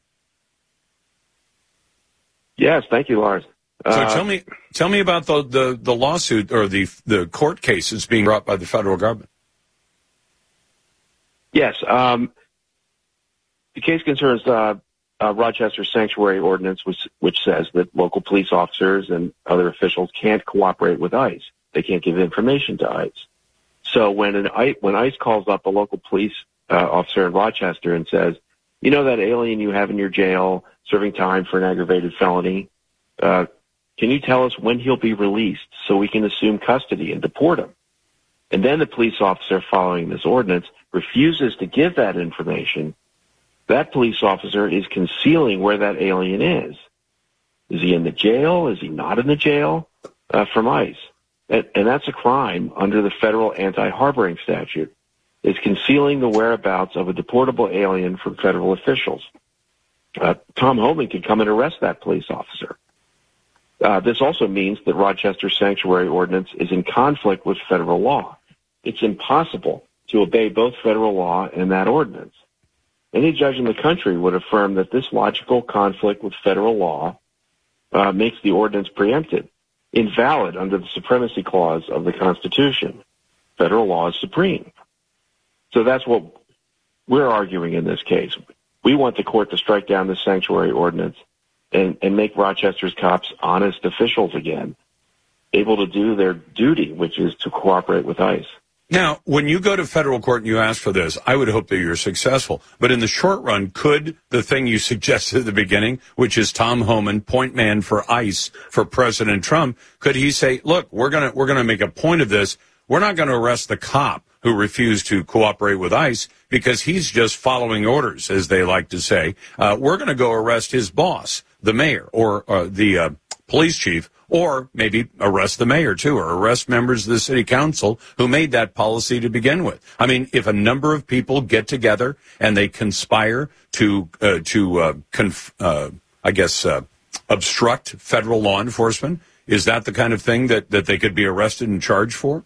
Yes, thank you, Lars. So tell me about the lawsuit or the court cases being brought by the federal government. Yes, the case concerns Rochester Sanctuary Ordinance, which says that local police officers and other officials can't cooperate with ICE. They can't give information to ICE. So when ICE calls up a local police officer in Rochester and says, you know that alien you have in your jail serving time for an aggravated felony, can you tell us when he'll be released so we can assume custody and deport him? And then the police officer following this ordinance refuses to give that information. That police officer is concealing where that alien is. Is he in the jail? Is he not in the jail? From ICE. And that's a crime under the federal anti-harboring statute. It's concealing the whereabouts of a deportable alien from federal officials. Tom Homan could come and arrest that police officer. This also means that Rochester Sanctuary Ordinance is in conflict with federal law. It's impossible to obey both federal law and that ordinance. Any judge in the country would affirm that this logical conflict with federal law makes the ordinance preempted, invalid under the Supremacy Clause of the Constitution. Federal law is supreme. So that's what we're arguing in this case. We want the court to strike down the sanctuary ordinance and make Rochester's cops honest officials again, able to do their duty, which is to cooperate with ICE. Now, when you go to federal court and you ask for this, I would hope that you're successful. But in the short run, could the thing you suggested at the beginning, which is Tom Homan, point man for ICE for President Trump, could he say, look, we're gonna make a point of this. We're not going to arrest the cop who refused to cooperate with ICE because he's just following orders, as they like to say. We're going to go arrest his boss, the mayor, or the police chief, or maybe arrest the mayor, too, or arrest members of the city council who made that policy to begin with. I mean, if a number of people get together and they conspire to obstruct federal law enforcement, is that the kind of thing that they could be arrested and charged for?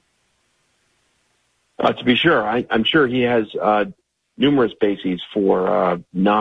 To be sure, I'm sure he has numerous bases for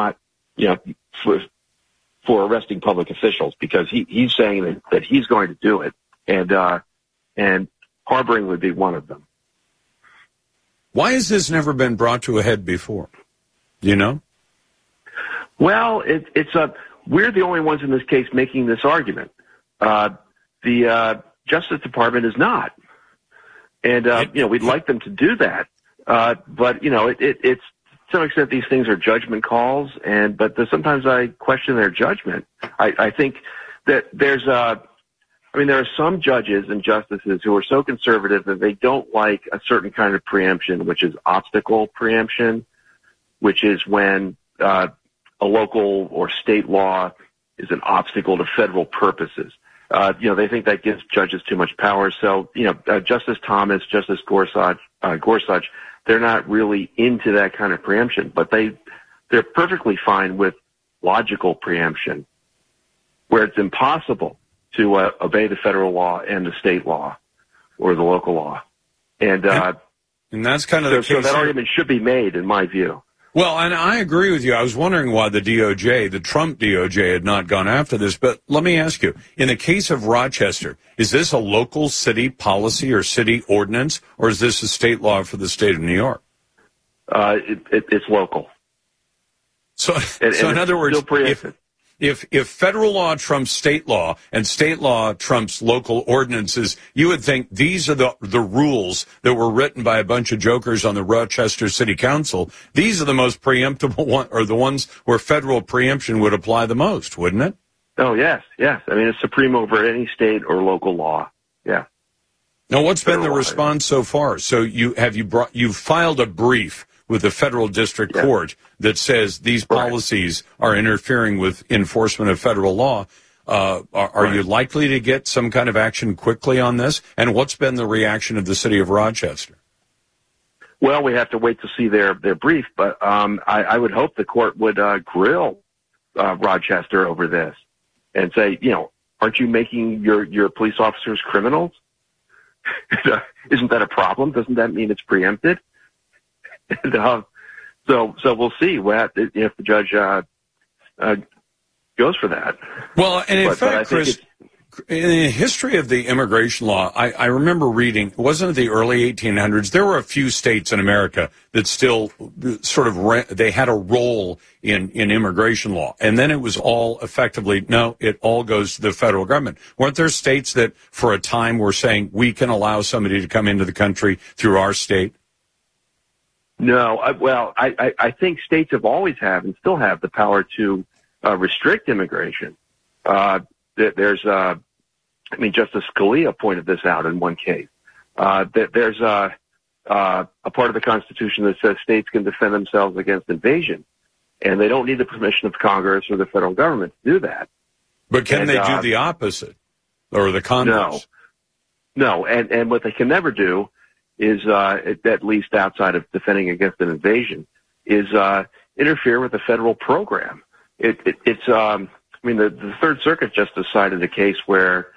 for arresting public officials, because he's saying that he's going to do it, and harboring would be one of them. Why has this never been brought to a head before? Do you know? Well, we're the only ones in this case making this argument. The Justice Department is not. And, we'd like them to do that. But, it's to some extent these things are judgment calls, but sometimes I question their judgment. I think that there are some judges and justices who are so conservative that they don't like a certain kind of preemption, which is obstacle preemption, which is when a local or state law is an obstacle to federal purposes. They think that gives judges too much power. So, Justice Thomas, Justice Gorsuch, they're not really into that kind of preemption, but they're perfectly fine with logical preemption, where it's impossible to obey the federal law and the state law or the local law. And that's kind of the case. So that argument should be made, in my view. Well, and I agree with you. I was wondering why the Trump DOJ, had not gone after this. But let me ask you, in the case of Rochester, is this a local city policy or city ordinance, or is this a state law for the state of New York? It's local. So in other words, if federal law trumps state law and state law trumps local ordinances, you would think these are the rules that were written by a bunch of jokers on the Rochester City Council. These are the most preemptible one, or the ones where federal preemption would apply the most, wouldn't it? Oh, yes. I mean, it's supreme over any state or local law. Yeah. Now, what's been the response so far? So you've filed a brief with the federal district court that says these policies are interfering with enforcement of federal law. Are you likely to get some kind of action quickly on this? And what's been the reaction of the city of Rochester? Well, we have to wait to see their brief, but I would hope the court would grill Rochester over this and say, aren't you making your police officers criminals? Isn't that a problem? Doesn't that mean it's preempted? And, so we'll see if the judge goes for that. Well, and in fact, Chris, in the history of the immigration law, I remember reading, wasn't it the early 1800s? There were a few states in America that still sort of, they had a role in immigration law. And then it was all effectively, no, it all goes to the federal government. Weren't there states that for a time were saying we can allow somebody to come into the country through our state? No, I think states have always have and still have the power to restrict immigration. There's Justice Scalia pointed this out in one case. There's a part of the Constitution that says states can defend themselves against invasion, and they don't need the permission of Congress or the federal government to do that. But can they do the opposite, or the converse? No, and what they can never do is, at least outside of defending against an invasion, is interfere with the federal program. The Third Circuit just decided a case where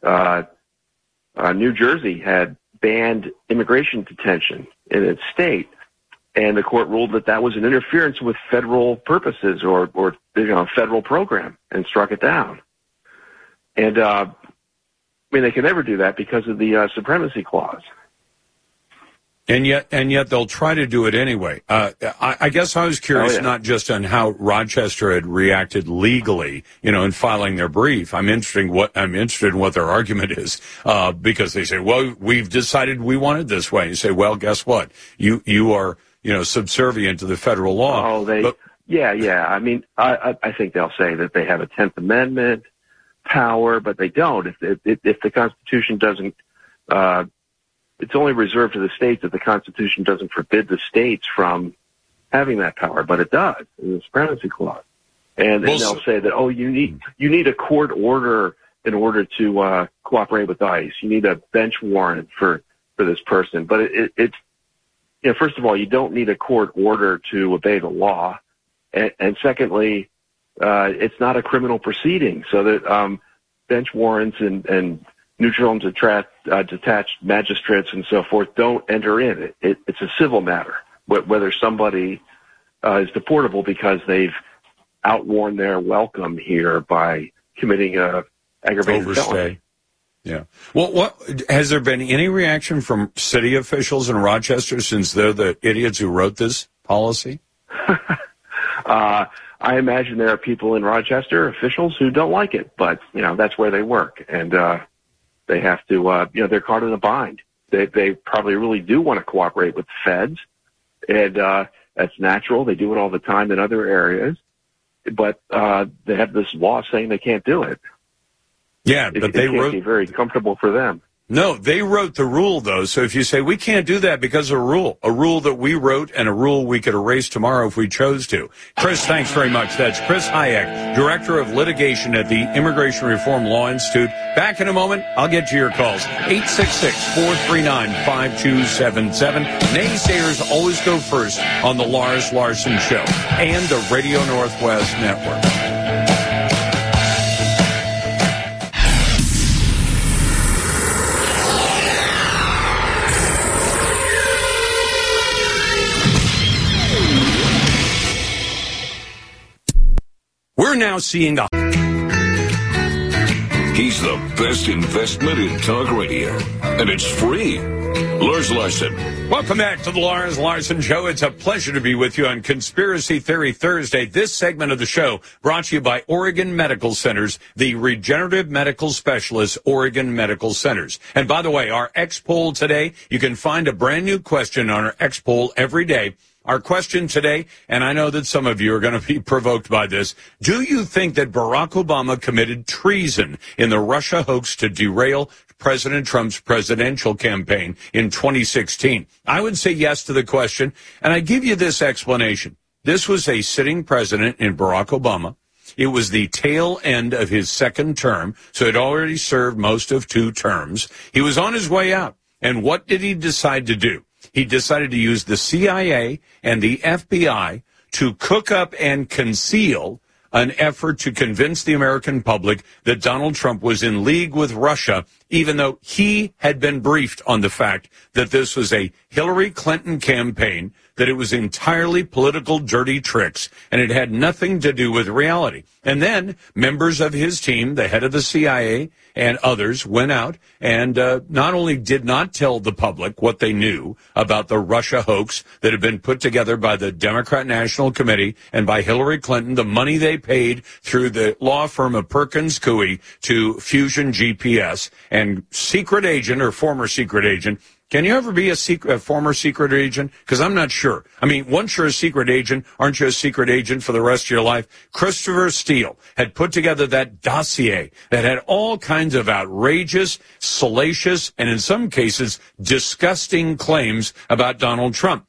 New Jersey had banned immigration detention in its state, and the court ruled that was an interference with federal purposes or federal program, and struck it down. And they can never do that because of the supremacy clause. And yet they'll try to do it anyway. I guess I was curious not just on how Rochester had reacted legally, in filing their brief. I'm interested in what their argument is, because they say, well, we've decided we want it this way. You say, well, guess what? You are, subservient to the federal law. Oh, yeah. I think they'll say that they have a 10th Amendment power, but they don't. If the Constitution doesn't, it's only reserved to the states if the Constitution doesn't forbid the states from having that power, but it does in the supremacy clause. And they'll say that, you need a court order in order to cooperate with ICE. You need a bench warrant for this person. But it's first of all, you don't need a court order to obey the law, and secondly, it's not a criminal proceeding, so that bench warrants and neutral and detached magistrates and so forth don't enter in. It's a civil matter, whether somebody is deportable because they've outworn their welcome here by committing a aggravated felony. Yeah. Well, has there been any reaction from city officials in Rochester since they're the idiots who wrote this policy? I imagine there are people in Rochester, officials, who don't like it, but that's where they work, and they have to, they're caught in a bind. They probably really do want to cooperate with the feds, and that's natural. They do it all the time in other areas, but they have this law saying they can't do it. Yeah, but they can't be very comfortable for them. No, they wrote the rule, though. So if you say, we can't do that because of a rule that we wrote and a rule we could erase tomorrow if we chose to. Chris, thanks very much. That's Chris Hayek, Director of Litigation at the Immigration Reform Law Institute. Back in a moment, I'll get to your calls. 866-439-5277. Naysayers always go first on the Lars Larson Show and the Radio Northwest Network. We're now seeing He's the best investment in talk radio, and it's free. Lars Larson. Welcome back to the Lars Larson Show. It's a pleasure to be with you on Conspiracy Theory Thursday. This segment of the show brought to you by Oregon Medical Centers, the regenerative medical specialists, Oregon Medical Centers. And by the way, our X poll today, you can find a brand new question on our X poll every day. our question today, and I know that some of you are going to be provoked by this, do you think that Barack Obama committed treason in the Russia hoax to derail President Trump's presidential campaign in 2016? I would say yes to the question, and I give you this explanation. This was a sitting president in Barack Obama. It was the tail end of his second term, so he'd already served most of 2 terms. He was on his way out. And what did he decide to do? He decided to use the CIA and the FBI to cook up and conceal an effort to convince the American public that Donald Trump was in league with Russia, even though he had been briefed on the fact that this was a Hillary Clinton campaign, that it was entirely political dirty tricks, and it had nothing to do with reality. And then members of his team, the head of the CIA and others, went out and not only did not tell the public what they knew about the Russia hoax that had been put together by the Democrat National Committee and by Hillary Clinton, the money they paid through the law firm of Perkins Coie to Fusion GPS, and secret agent or former secret agent. Can you ever be a former secret agent? Because I'm not sure. I mean, once you're a secret agent, aren't you a secret agent for the rest of your life? Christopher Steele had put together that dossier that had all kinds of outrageous, salacious, and in some cases, disgusting claims about Donald Trump.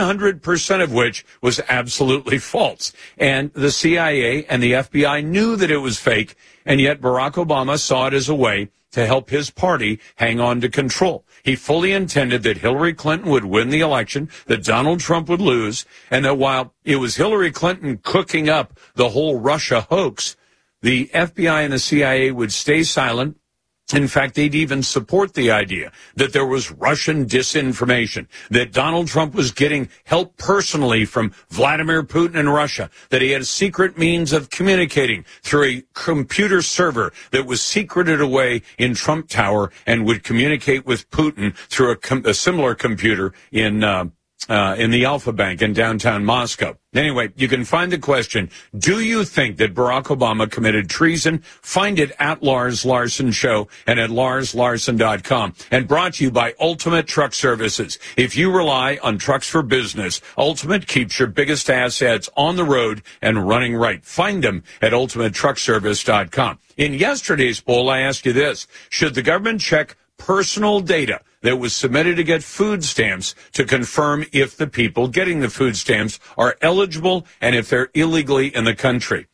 100% of which was absolutely false. And the CIA and the FBI knew that it was fake, and yet Barack Obama saw it as a way to help his party hang on to control. He fully intended that Hillary Clinton would win the election, that Donald Trump would lose, and that while it was Hillary Clinton cooking up the whole Russia hoax, the FBI and the CIA would stay silent. In fact, they'd even support the idea that there was Russian disinformation, that Donald Trump was getting help personally from Vladimir Putin in Russia, that he had a secret means of communicating through a computer server that was secreted away in Trump Tower and would communicate with Putin through a similar computer in the Alpha Bank in downtown Moscow. Anyway, you can find the question, do you think that Barack Obama committed treason? Find it at Lars Larson Show and at LarsLarson.com. And brought to you by Ultimate Truck Services. If you rely on trucks for business, Ultimate keeps your biggest assets on the road and running right. Find them at UltimateTruckService.com. In yesterday's poll, I asked you this. Should the government check personal data that was submitted to get food stamps to confirm if the people getting the food stamps are eligible and if they're illegally in the country?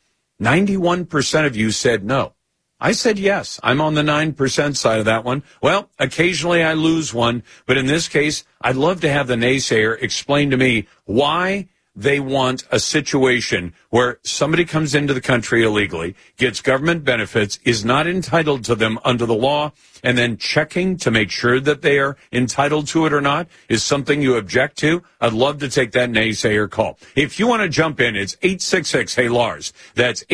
91% of you said no. I said yes. I'm on the 9% side of that one. Well, occasionally I lose one, but in this case, I'd love to have the naysayer explain to me why they want a situation where somebody comes into the country illegally, gets government benefits, is not entitled to them under the law, and then checking to make sure that they are entitled to it or not is something you object to. I'd love to take that naysayer call. If you want to jump in, it's 866-HEY-LARS. That's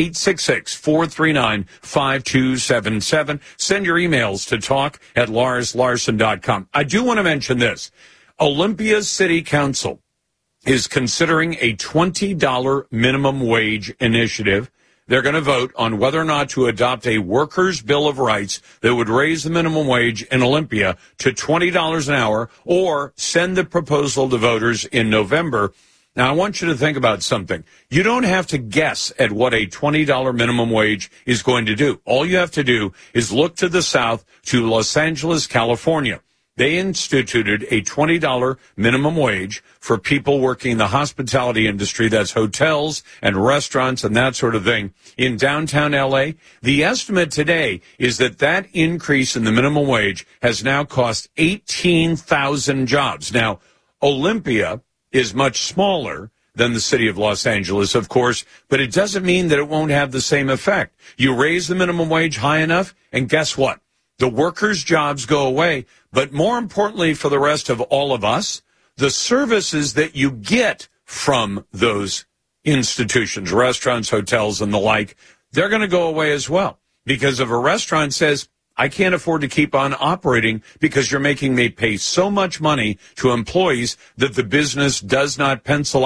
866-439-5277. Send your emails to talk@LarsLarson.com. I do want to mention this. Olympia City Council is considering a $20 minimum wage initiative. They're going to vote on whether or not to adopt a workers' bill of rights that would raise the minimum wage in Olympia to $20 an hour, or send the proposal to voters in November. Now, I want you to think about something. You don't have to guess at what a $20 minimum wage is going to do. All you have to do is look to the south, to Los Angeles, California. They instituted a $20 minimum wage for people working in the hospitality industry. That's hotels and restaurants and that sort of thing in downtown L.A. The estimate today is that that increase in the minimum wage has now cost 18,000 jobs. Now, Olympia is much smaller than the city of Los Angeles, of course, but it doesn't mean that it won't have the same effect. You raise the minimum wage high enough, and guess what? The workers' jobs go away, but more importantly for the rest of all of us, the services that you get from those institutions, restaurants, hotels, and the like, they're going to go away as well. Because if a restaurant says, I can't afford to keep on operating because you're making me pay so much money to employees that the business does not pencil out,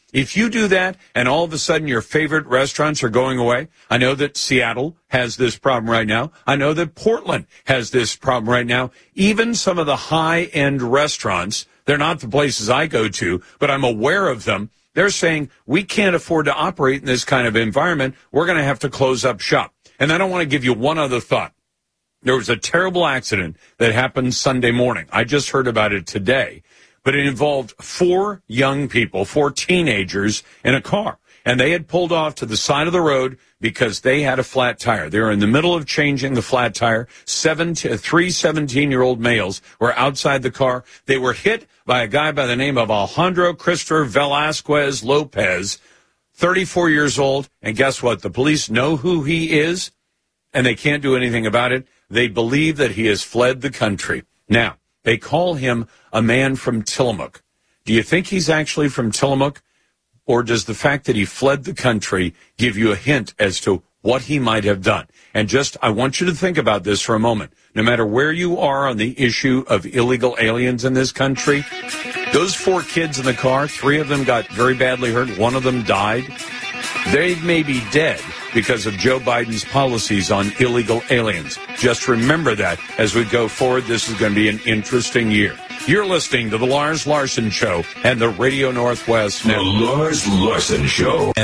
If you do that and all of a sudden your favorite restaurants are going away, I know that Seattle has this problem right now. I know that Portland has this problem right now. Even some of the high-end restaurants, they're not the places I go to, but I'm aware of them. They're saying we can't afford to operate in this kind of environment. We're going to have to close up shop. And I don't want to give you one other thought. There was a terrible accident that happened Sunday morning. I just heard about it today. But it involved 4 young people, 4 teenagers in a car. And they had pulled off to the side of the road because they had a flat tire. They were in the middle of changing the flat tire. 3 17-year-old males were outside the car. They were hit by a guy by the name of Alejandro Christopher Velasquez Lopez, 34 years old. And guess what? The police know who he is, and they can't do anything about it. They believe that he has fled the country. Now, they call him a man from Tillamook. Do you think he's actually from Tillamook? Or does the fact that he fled the country give you a hint as to what he might have done? And I want you to think about this for a moment. No matter where you are on the issue of illegal aliens in this country, those 4 kids in the car, 3 of them got very badly hurt. 1 of them died. They may be dead because of Joe Biden's policies on illegal aliens. Just remember that as we go forward. This is going to be an interesting year. You're listening to The Lars Larson Show and the Radio Northwest Network. The Lars Larson Show.